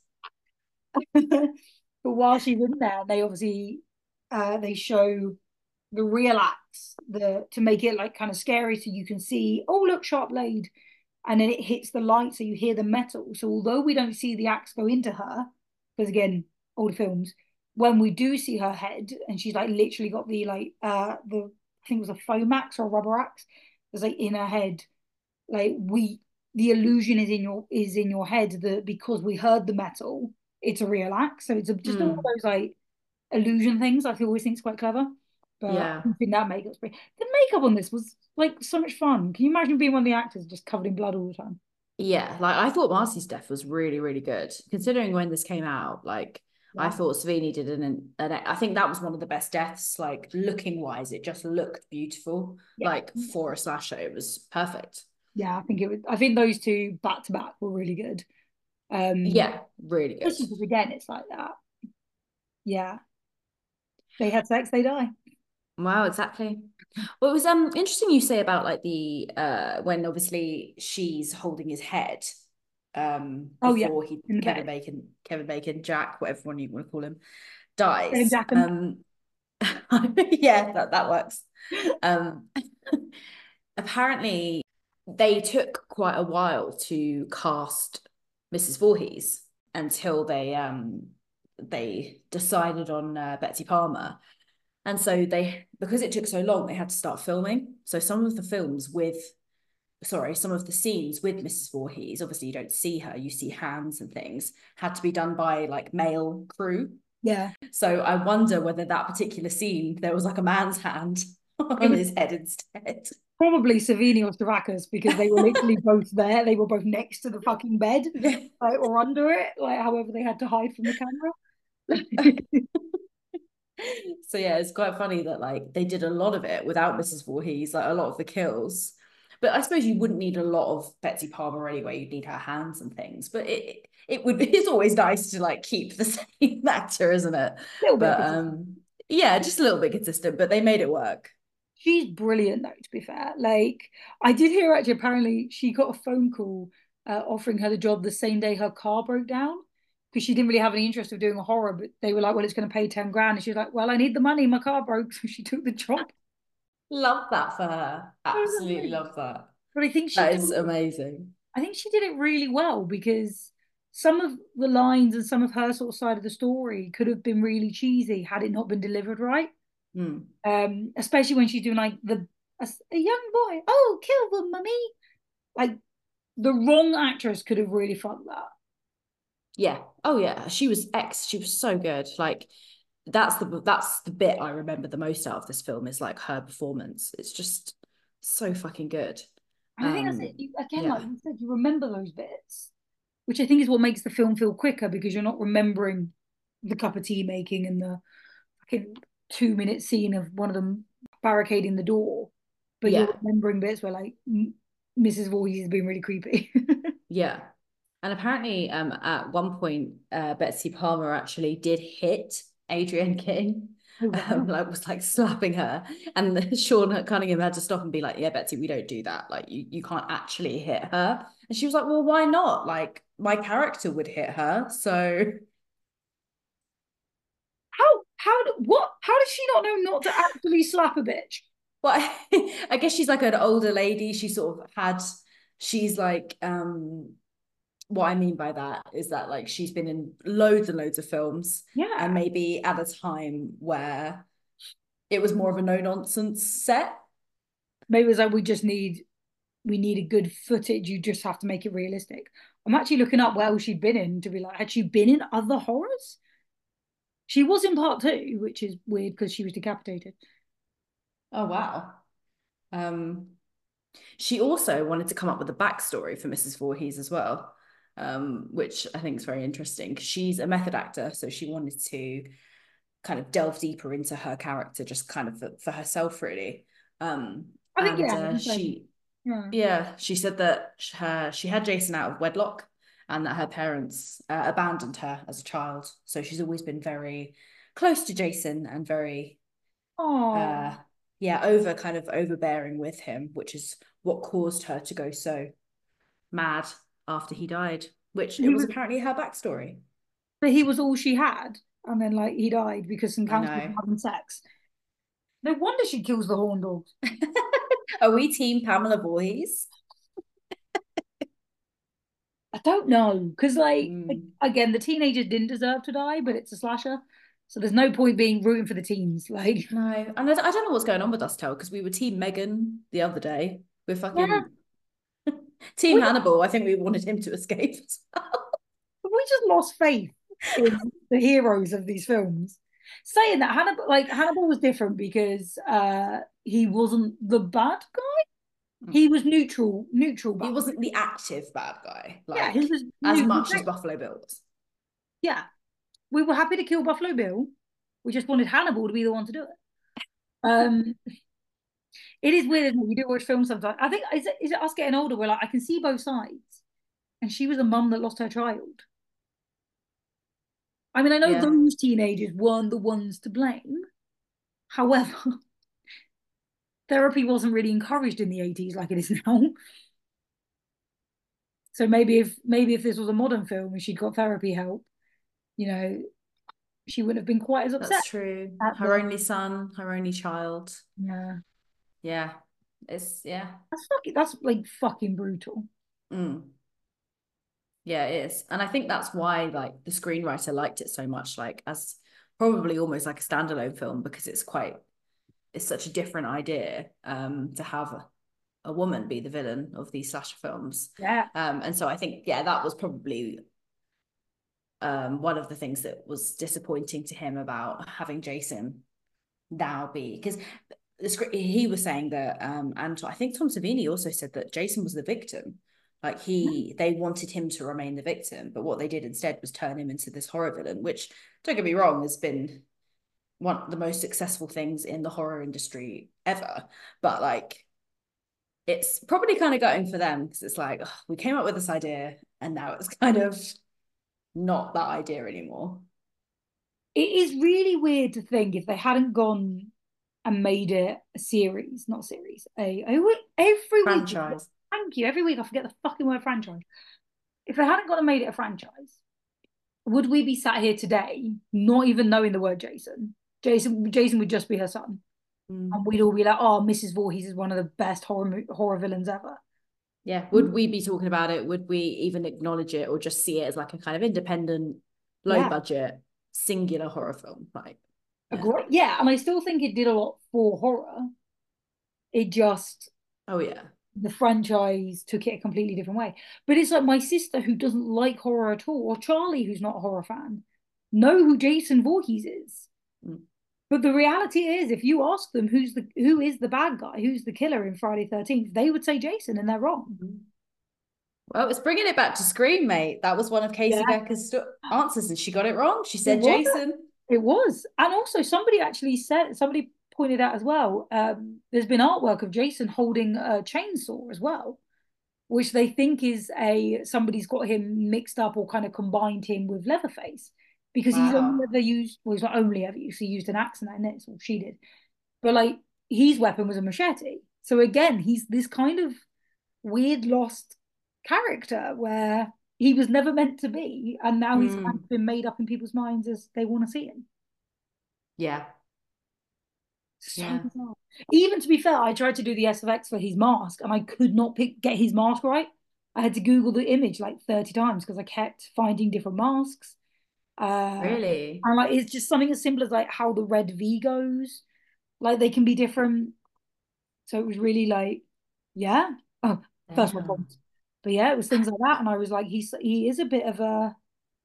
S2: but while she's in there, they obviously uh, they show the real axe, the to make it like kind of scary, so you can see, oh look, sharp blade, and then it hits the light, so you hear the metal. So although we don't see the axe go into her, because again, old films, when we do see her head, and she's like literally got the like uh the I think it was a foam axe or a rubber axe, it's like in her head, like we the illusion is in your is in your head that because we heard the metal, it's a real axe. So it's a, just all
S1: Mm,
S2: those like illusion things. I always think it's quite clever. But I
S1: yeah.
S2: think that makeup's great. The makeup on this was like so much fun. Can you imagine being one of the actors just covered in blood all the time?
S1: Yeah, like I thought Marcy's death was really, really good. Considering when this came out, like I
S2: Yeah.
S1: thought Savini did an, an, an I think that was one of the best deaths, like looking wise, it just looked beautiful.
S2: Yeah.
S1: Like for a slasher, it was perfect.
S2: Yeah, I think it was I think those two back to back were really good. Um
S1: Yeah, really good.
S2: especially because again it's like that. Yeah. They had sex, they die.
S1: Wow, exactly. Well, it was um interesting you say about like the uh when obviously she's holding his head um
S2: Oh yeah,
S1: before he
S2: in the
S1: Kevin
S2: bed.
S1: Bacon Kevin Bacon Jack whatever one you want to call him
S2: Getting
S1: dies.
S2: Jack and
S1: Um yeah, that that works. Um apparently they took quite a while to cast Missus Voorhees until they um they decided on uh, Betsy Palmer. And so they, because it took so long, they had to start filming. So some of the films with, sorry, some of the scenes with Missus Voorhees, obviously you don't see her, you see hands and things, had to be done by like male crew.
S2: yeah.
S1: So I wonder whether that particular scene, there was like a man's hand
S2: It
S1: on
S2: was
S1: his head instead.
S2: probably Savini or Stavrakis because they were literally both there. They were both next to the fucking bed, like, or under it, like however they had to hide from the camera.
S1: So yeah, it's quite funny that like they did a lot of it without Missus Voorhees, like a lot of the kills. But I suppose you wouldn't need a lot of Betsy Palmer anyway. You'd need her hands and things. But it it would it's always nice to like keep the same actor, isn't it?
S2: A little bit.
S1: But um yeah, just a little bit consistent, but they made it work.
S2: She's brilliant though, to be fair. Like I did hear actually apparently she got a phone call uh, offering her the job the same day her car broke down because she didn't really have any interest of doing a horror, but they were like, well, it's going to pay ten grand. And she was like, well, I need the money. My car broke. So she took the job.
S1: Love that for her. Absolutely love that.
S2: But I think she
S1: That
S2: did,
S1: is amazing.
S2: I think she did it really well because some of the lines and some of her sort of side of the story could have been really cheesy had it not been delivered right.
S1: Mm.
S2: Um, especially when she's doing like the a, a young boy, oh, kill them, mummy. Like the wrong actress could have really fucked that.
S1: Yeah. Oh yeah. She was ex. She was so good. Like that's the that's the bit I remember the most out of this film is like her performance. It's just so fucking good.
S2: And I think that's it.
S1: Um,
S2: You, again, like
S1: yeah.
S2: you said, you remember those bits, which I think is what makes the film feel quicker because you're not remembering the cup of tea making and the fucking two minute scene of one of them barricading the door, but you're
S1: Yeah.
S2: remembering bits where like Missus Voorhees is being really creepy.
S1: Yeah. And apparently, um, at one point, uh, Betsy Palmer actually did hit Adrienne King,
S2: Oh,
S1: um,
S2: wow.
S1: like was like slapping her, and Sean Cunningham had to stop and be like, "Yeah, Betsy, we don't do that. Like, you you can't actually hit her." And she was like, "Well, why not? Like, my character would hit her, so."
S2: How do, what? How does she not know not to actually slap a bitch?
S1: Well, I guess she's like an older lady. She sort of had, she's like, um, what I mean by that is that like she's been in loads and loads of films.
S2: Yeah.
S1: And maybe at a time where it was more of a no-nonsense set.
S2: Maybe it's like we just need we need a good footage. You just have to make it realistic. I'm actually looking up what else she'd been in to be like, had she been in other horrors? She was in part two, which is weird because she was decapitated.
S1: Oh wow. Um, she also wanted to come up with a backstory for Missus Voorhees as well, um, which I think is very interesting. She's a method actor, so she wanted to kind of delve deeper into her character, just kind of for, for herself, really. Um,
S2: I think
S1: and
S2: yeah,
S1: uh, she,
S2: yeah.
S1: yeah, she said that her she had Jason out of wedlock, and that her parents uh, abandoned her as a child. So she's always been very close to Jason and very,
S2: Oh,
S1: uh, yeah, over kind of overbearing with him, which is what caused her to go so mad after he died. Which it
S2: he
S1: was
S2: was,
S1: apparently her backstory.
S2: but he was all she had, and then like he died because some
S1: I
S2: counselors
S1: know.
S2: were having sex. No wonder she kills the horn dogs.
S1: Are we team Pamela Voorhees?
S2: I don't know because like
S1: Mm.
S2: again, the teenagers didn't deserve to die, but it's a slasher, so there's no point being rooting for the teens. Like
S1: No, and I, I don't know what's going on with us, Tel, because we were team Megan the other day. We're
S2: yeah,
S1: fucking team
S2: we
S1: Hannibal. I think we wanted him to escape as well.
S2: we just lost faith in the heroes of these films. Saying that Hannibal, like Hannibal, was different because uh he wasn't the bad guy. He was neutral, neutral
S1: He
S2: bad.
S1: wasn't the active bad guy,
S2: Yeah, he
S1: like
S2: was
S1: as
S2: neutral.
S1: much as Buffalo Bill was.
S2: Yeah, we were happy to kill Buffalo Bill. We just wanted Hannibal to be the one to do it. Um, it is weird, isn't it? We do watch films sometimes. I think is it, is it us getting older? We're like, I can see both sides, and she was a mum that lost her child. I mean, I know
S1: Yeah,
S2: those teenagers weren't the ones to blame. However, therapy wasn't really encouraged in the eighties like it is now. So maybe if maybe if this was a modern film and she'd got therapy help, you know, she wouldn't have been quite as upset
S1: that's true.
S2: at
S1: Her
S2: the
S1: only son, her only child.
S2: yeah.
S1: Yeah, it's yeah.
S2: That's fucking that's like fucking brutal.
S1: Mm. Yeah, it is. And I think that's why like the screenwriter liked it so much, like as probably almost like a standalone film, because it's quite it's such a different idea um to have a, a woman be the villain of these slasher films.
S2: Yeah.
S1: Um and so I think yeah, that was probably um one of the things that was disappointing to him about having Jason now be because the script he was saying that um and I think Tom Savini also said that Jason was the victim. Like he, they wanted him to remain the victim, but what they did instead was turn him into this horror villain, which don't get me wrong, has been one of the most successful things in the horror industry ever. But like, it's probably kind of gutting for them because it's like, oh, we came up with this idea and now it's kind of not that idea anymore.
S2: It is really weird to think if they hadn't gone and made it a series, not a series, a, a every
S1: Franchise.
S2: week. Thank you. Every week I forget the fucking word franchise. If they hadn't gone and made it a franchise, would we be sat here today not even knowing the word Jason? Jason, Jason would just be her son,
S1: Mm.
S2: and we'd all be like, "Oh, Missus Voorhees is one of the best horror horror villains ever."
S1: Yeah. Would we be talking about it? Would we even acknowledge it or just see it as like a kind of independent, low
S2: Yeah.
S1: budget, singular horror film? Like,
S2: A
S1: yeah.
S2: great, yeah, and I still think it did a lot for horror. It just
S1: Oh, yeah.
S2: the franchise took it a completely different way. But it's like my sister who doesn't like horror at all, or Charlie who's not a horror fan, know who Jason Voorhees is.
S1: Mm.
S2: But the reality is, if you ask them who's the who is the bad guy, who's the killer in Friday the thirteenth, they would say Jason, and they're wrong.
S1: Well, it's bringing it back to Scream, mate. That was one of Casey
S2: Yeah.
S1: Becker's st- answers, and she got it wrong. She said
S2: It was.
S1: Jason.
S2: It was. And also somebody actually said, somebody pointed out as well, um, there's been artwork of Jason holding a chainsaw as well, which they think is a somebody's got him mixed up or kind of combined him with Leatherface. Because he's only
S1: Wow.
S2: ever used, well, he's not only ever used, he used an axe in this, or she did. But like his weapon was a machete. So again, he's this kind of weird lost character where he was never meant to be, and now he's kind
S1: Mm.
S2: of been made up in people's minds as they want to see him.
S1: Yeah.
S2: So
S1: Yeah.
S2: bizarre. Even to be fair, I tried to do the S F X for his mask and I could not pick get his mask right. I had to Google the image like thirty times because I kept finding different masks. Uh,
S1: Really?
S2: and like it's just something as simple as like how the red V goes. Like they can be different. So it was really like, yeah. Oh, first world
S1: Damn.
S2: problems. But yeah, it was things like that. And I was like, he's he is a bit of a,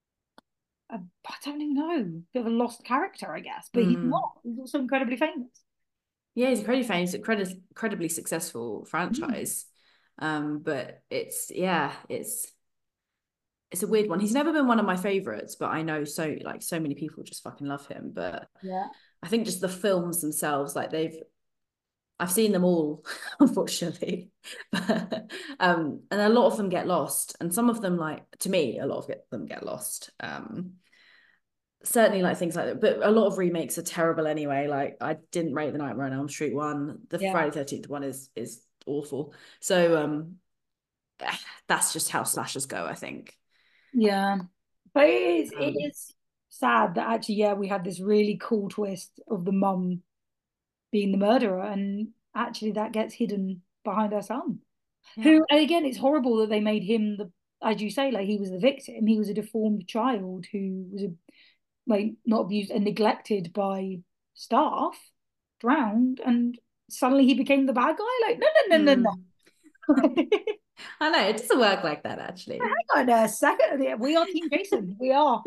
S2: a I don't even know, bit of a lost character, I guess. But he's
S1: Mm.
S2: not. He's also incredibly famous.
S1: Yeah, he's incredibly famous, incredibly, incredibly successful
S2: Mm.
S1: franchise. Um, but it's yeah, it's it's a weird one. He's never been one of my favorites, but I know so like so many people just fucking love him. But
S2: Yeah.
S1: I think just the films themselves, like they've I've seen them all, unfortunately. But, um, and a lot of them get lost. And some of them, like to me, a lot of them get lost. Um, certainly like things like that. But a lot of remakes are terrible anyway. Like I didn't rate the Nightmare on Elm Street one. The
S2: Yeah.
S1: Friday thirteenth one is is awful. So um that's just how slashers go, I think.
S2: Yeah. But it is it
S1: Um,
S2: is sad that actually, yeah, we had this really cool twist of the mum being the murderer, and actually that gets hidden behind her son.
S1: yeah.
S2: Who, and again, it's horrible that they made him the, as you say, like he was the victim. He was a deformed child who was a, like not abused and neglected by staff, drowned, and suddenly he became the bad guy. Like, no, no, no, no,
S1: Mm.
S2: no.
S1: I know it doesn't work like that actually.
S2: Hang on a second. We are Team Jason. We are.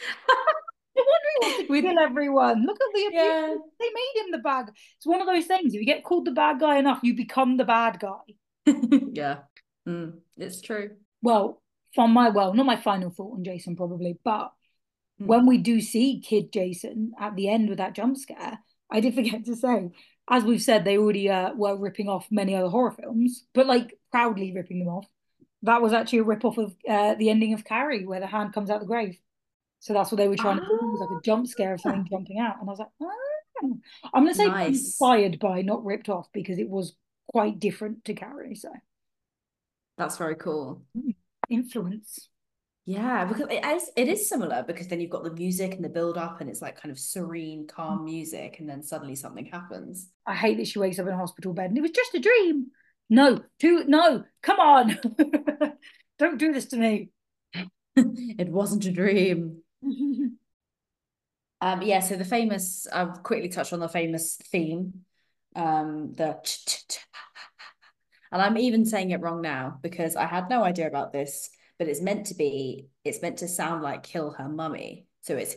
S2: No wonder he wants to
S1: We
S2: kill everyone. Look at the abuse.
S1: yeah.
S2: They made him the bad. It's one of those things. If you get called the bad guy enough, you become the bad guy.
S1: Yeah. Mm, it's true.
S2: Well, from my well, not my final thought on Jason probably, but
S1: Mm.
S2: when we do see Kid Jason at the end with that jump scare, I did forget to say, as we've said, they already uh, were ripping off many other horror films, but like proudly ripping them off. That was actually a rip off of uh, the ending of Carrie, where the hand comes out the grave. So that's what they were trying to do. It was like a jump scare of something
S1: Ah,
S2: jumping out. And I was like, oh. I'm going to say
S1: nice.
S2: inspired by, not ripped off, because it was quite different to Carrie. So
S1: That's very cool.
S2: influence.
S1: Yeah, because it is, it is similar because then you've got the music and the build up and it's like kind of serene, calm music, and then suddenly something happens.
S2: I hate that she wakes up in a hospital bed and it was just a dream. No, do no, come on. Don't do this to me.
S1: It wasn't a dream. Um, yeah, so the famous, I'll quickly touch on the famous theme. Um, the and I'm even saying it wrong now because I had no idea about this, but it's meant to be, it's meant to sound like kill her mummy. So it's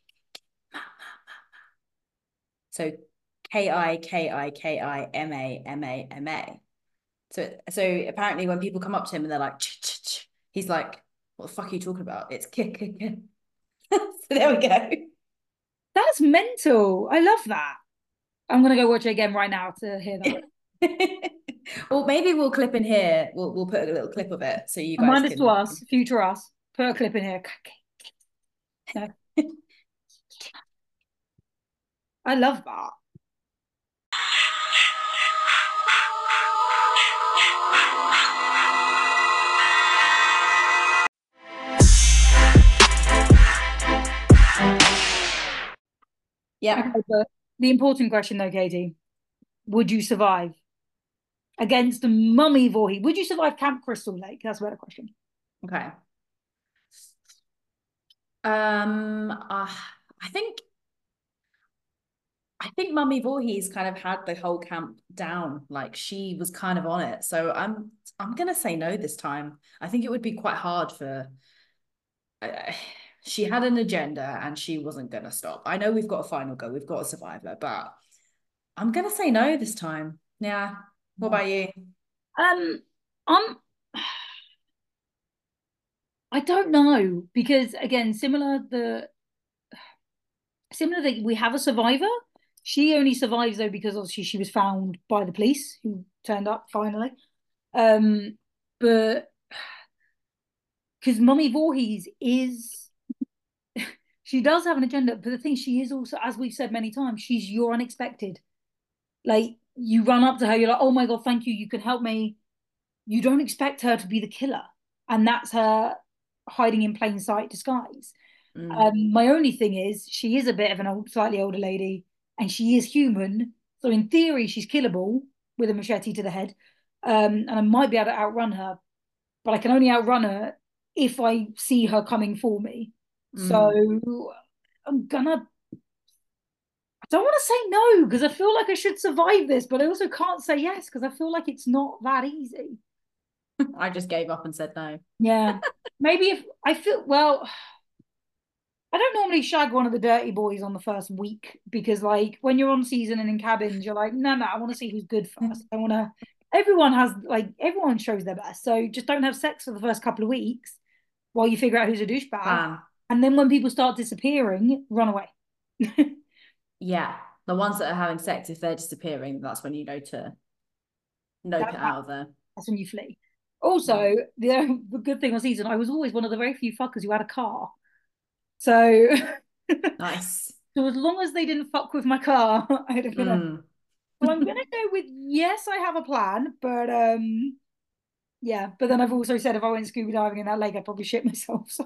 S1: so K I K I K I M A M A M A. So so apparently when people come up to him and they're like, ch ch ch, he's like, what the fuck are you talking about? It's kick kick kick. So there we go.
S2: That's mental. I love that. I'm gonna go watch it again right now to hear that.
S1: Well, maybe we'll clip in here. We'll we'll put a little clip of it so you guys
S2: Remind us to
S1: can.
S2: us, future us. Put a clip in here. No. I love that.
S1: Yeah.
S2: Okay, but the important question though, Katie, would you survive against the Mummy Voorhees? Would you survive Camp Crystal Lake? That's a better question.
S1: Okay. Um, uh, I think I think Mummy Voorhees kind of had the whole camp down. Like she was kind of on it. So I'm I'm gonna say no this time. I think it would be quite hard for. Uh, she had an agenda and she wasn't gonna stop. I know we've got a final go, we've got a survivor, but I'm gonna say no this time. Yeah. What about you?
S2: Um, I'm. I don't know because again, similar the similar that we have a survivor. She only survives though because obviously she was found by the police who turned up finally. Um, but because Mummy Voorhees is, she does have an agenda, but the thing she is also, as we've said many times, she's your unexpected. Like you run up to her, you're like, oh my god, thank you, you can help me. You don't expect her to be the killer, and that's her hiding in plain sight disguise.
S1: Mm.
S2: Um, my only thing is she is a bit of an old, slightly older lady, and she is human. So in theory, she's killable with a machete to the head. Um, and I might be able to outrun her, but I can only outrun her if I see her coming for me. So
S1: Mm.
S2: I'm gonna. I don't want to say no because I feel like I should survive this, but I also can't say yes because I feel like it's not that easy.
S1: I just gave up and said no.
S2: Yeah. Maybe if I feel, well, I don't normally shag one of the dirty boys on the first week because, like, when you're on season and in cabins, you're like, no, no, I want to see who's good first. I want to. Everyone has like everyone shows their best, so just don't have sex for the first couple of weeks while you figure out who's a douchebag,
S1: Plan.
S2: and then when people start disappearing, run away.
S1: Yeah, the ones that are having sex, if they're disappearing, that's when you know to nope
S2: That,
S1: it out of there.
S2: that's when you flee. Also, the, the good thing on season, I was always one of the very few fuckers who had a car. So
S1: Nice.
S2: So as long as they didn't fuck with my car, I'd have been a...
S1: Mm.
S2: So I'm gonna go with yes, I have a plan, but um yeah, but then I've also said if I went scuba diving in that lake, I'd probably shit myself. So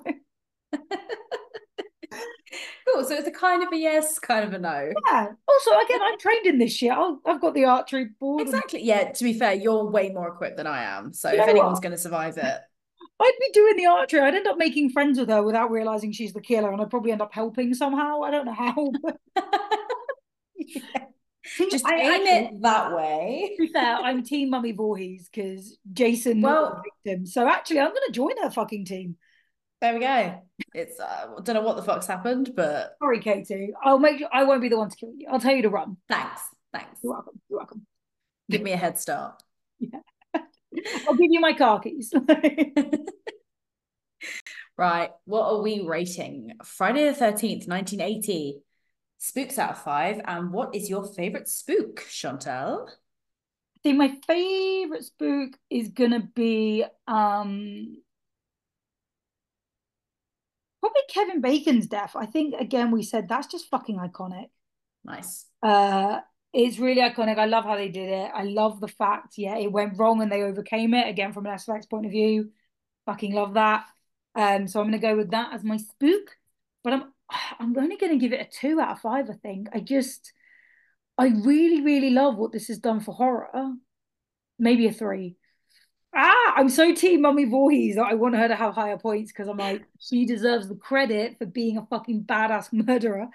S1: Cool. So it's a kind of a yes, kind of a no.
S2: yeah. Also, again, I'm trained in this shit. I'll, I've got the archery board. And
S1: Exactly. Yeah, to be fair, you're way more equipped than I am. So
S2: you
S1: if
S2: know
S1: anyone's
S2: what?
S1: going to survive it.
S2: I'd be doing the archery. I'd end up making friends with her without realizing she's the killer, and I'd probably end up helping somehow. I don't know how, but yeah.
S1: Just
S2: I
S1: aim
S2: actually,
S1: it that way.
S2: to be fair, I'm team Mummy Voorhees because Jason was
S1: Well,
S2: the victim. So actually, I'm gonna join her fucking team.
S1: there we go. It's uh, I don't know what the fuck's happened, but
S2: Sorry, Katie. I'll make I won't be the one to kill you. I'll tell you to run.
S1: thanks. Thanks.
S2: You're welcome. You're welcome.
S1: Give me a head start.
S2: Yeah. I'll give you my car keys.
S1: Right. What are we rating? Friday the thirteenth, nineteen eighty. Spooks out of five. And what is your favorite spook, Chantal?
S2: I think my favorite spook is gonna be um probably Kevin Bacon's death. I think again we said that's just fucking iconic.
S1: Nice.
S2: Uh it's really iconic. I love how they did it. I love the fact, yeah, it went wrong and they overcame it. Again, from an S F X point of view, fucking love that. Um, so I'm gonna go with that as my spook. But I'm I'm only gonna give it a two out of five. I think I just I really really love what this has done for horror. Maybe a three. Ah, I'm so team Mummy Voorhees that I want her to have higher points because I'm like, she deserves the credit for being a fucking badass murderer.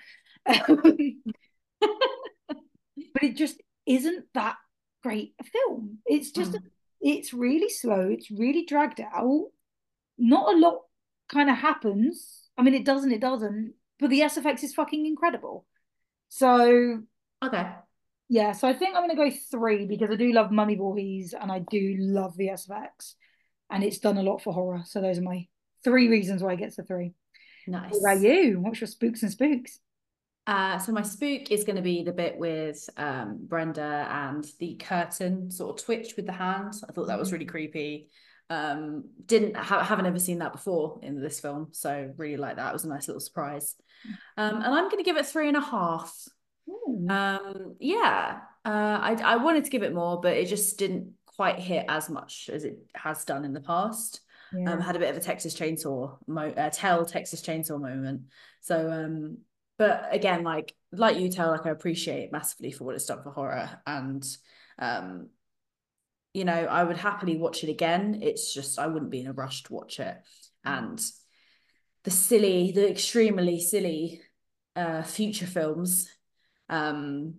S2: But it just isn't that great a film. It's just,
S1: Mm.
S2: it's really slow. It's really dragged out. Not a lot kind of happens. I mean, it doesn't, it doesn't. But the S F X is fucking incredible. So
S1: Okay.
S2: yeah, so I think I'm going to go three because I do love Mummy Voorhees and I do love the S F X. And it's done a lot for horror. So those are my three reasons why it gets a three.
S1: Nice.
S2: What about you? What's your spooks and spooks?
S1: Uh, so my spook is going to be the bit with um, Brenda and the curtain sort of twitch with the hand. I thought that was really creepy. Um, didn't ha haven't ever seen that before in this film, so really like that. It was a nice little surprise. Um, and I'm going to give it three and a half.
S2: Ooh.
S1: Um, yeah, uh, I I wanted to give it more, but it just didn't quite hit as much as it has done in the past.
S2: Yeah.
S1: Um, had a bit of a Texas Chainsaw mo uh, tell Texas Chainsaw moment. So um. But again, like like you tell, like I appreciate it massively for what it's done for horror, and um, you know, I would happily watch it again. It's just I wouldn't be in a rush to watch it, and the silly, the extremely silly uh, future films, um,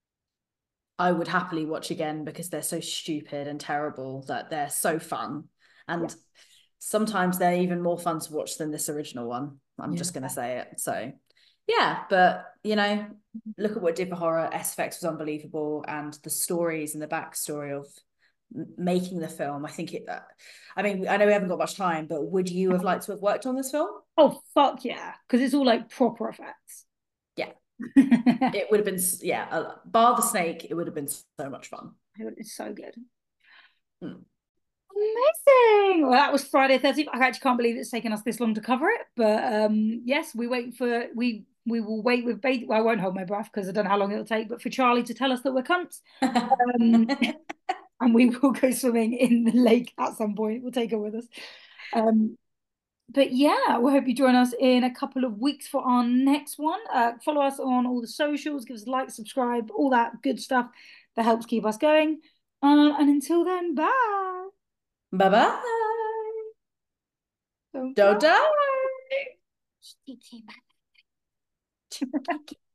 S1: I would happily watch again because they're so stupid and terrible that they're so fun, and yeah. sometimes they're even more fun to watch than this original one. I'm yeah. just gonna say it. So. Yeah, but you know, look at what it did for horror. S F X was unbelievable, and the stories and the backstory of making the film. I think it. Uh, I mean, I know we haven't got much time, but would you have liked to have worked on this film?
S2: Oh fuck yeah, because it's all like proper effects.
S1: Yeah, it would have been. Yeah, uh, bar the snake, it would have been so much fun.
S2: It's so good.
S1: Hmm.
S2: Amazing. Well, that was Friday thirteenth. I actually can't believe it's taken us this long to cover it, but um, yes, we wait for we. We will wait with bait. Well, I won't hold my breath because I don't know how long it'll take, but for Charlie to tell us that we're cunts. Um, and we will go swimming in the lake at some point. We'll take her with us. Um, but yeah, we hope you join us in a couple of weeks for our next one. Uh, follow us on all the socials, give us a like, subscribe, all that good stuff that helps keep us going. Uh, and until then, bye.
S1: Bye bye.
S2: Don't
S1: Don't
S2: die.
S1: die.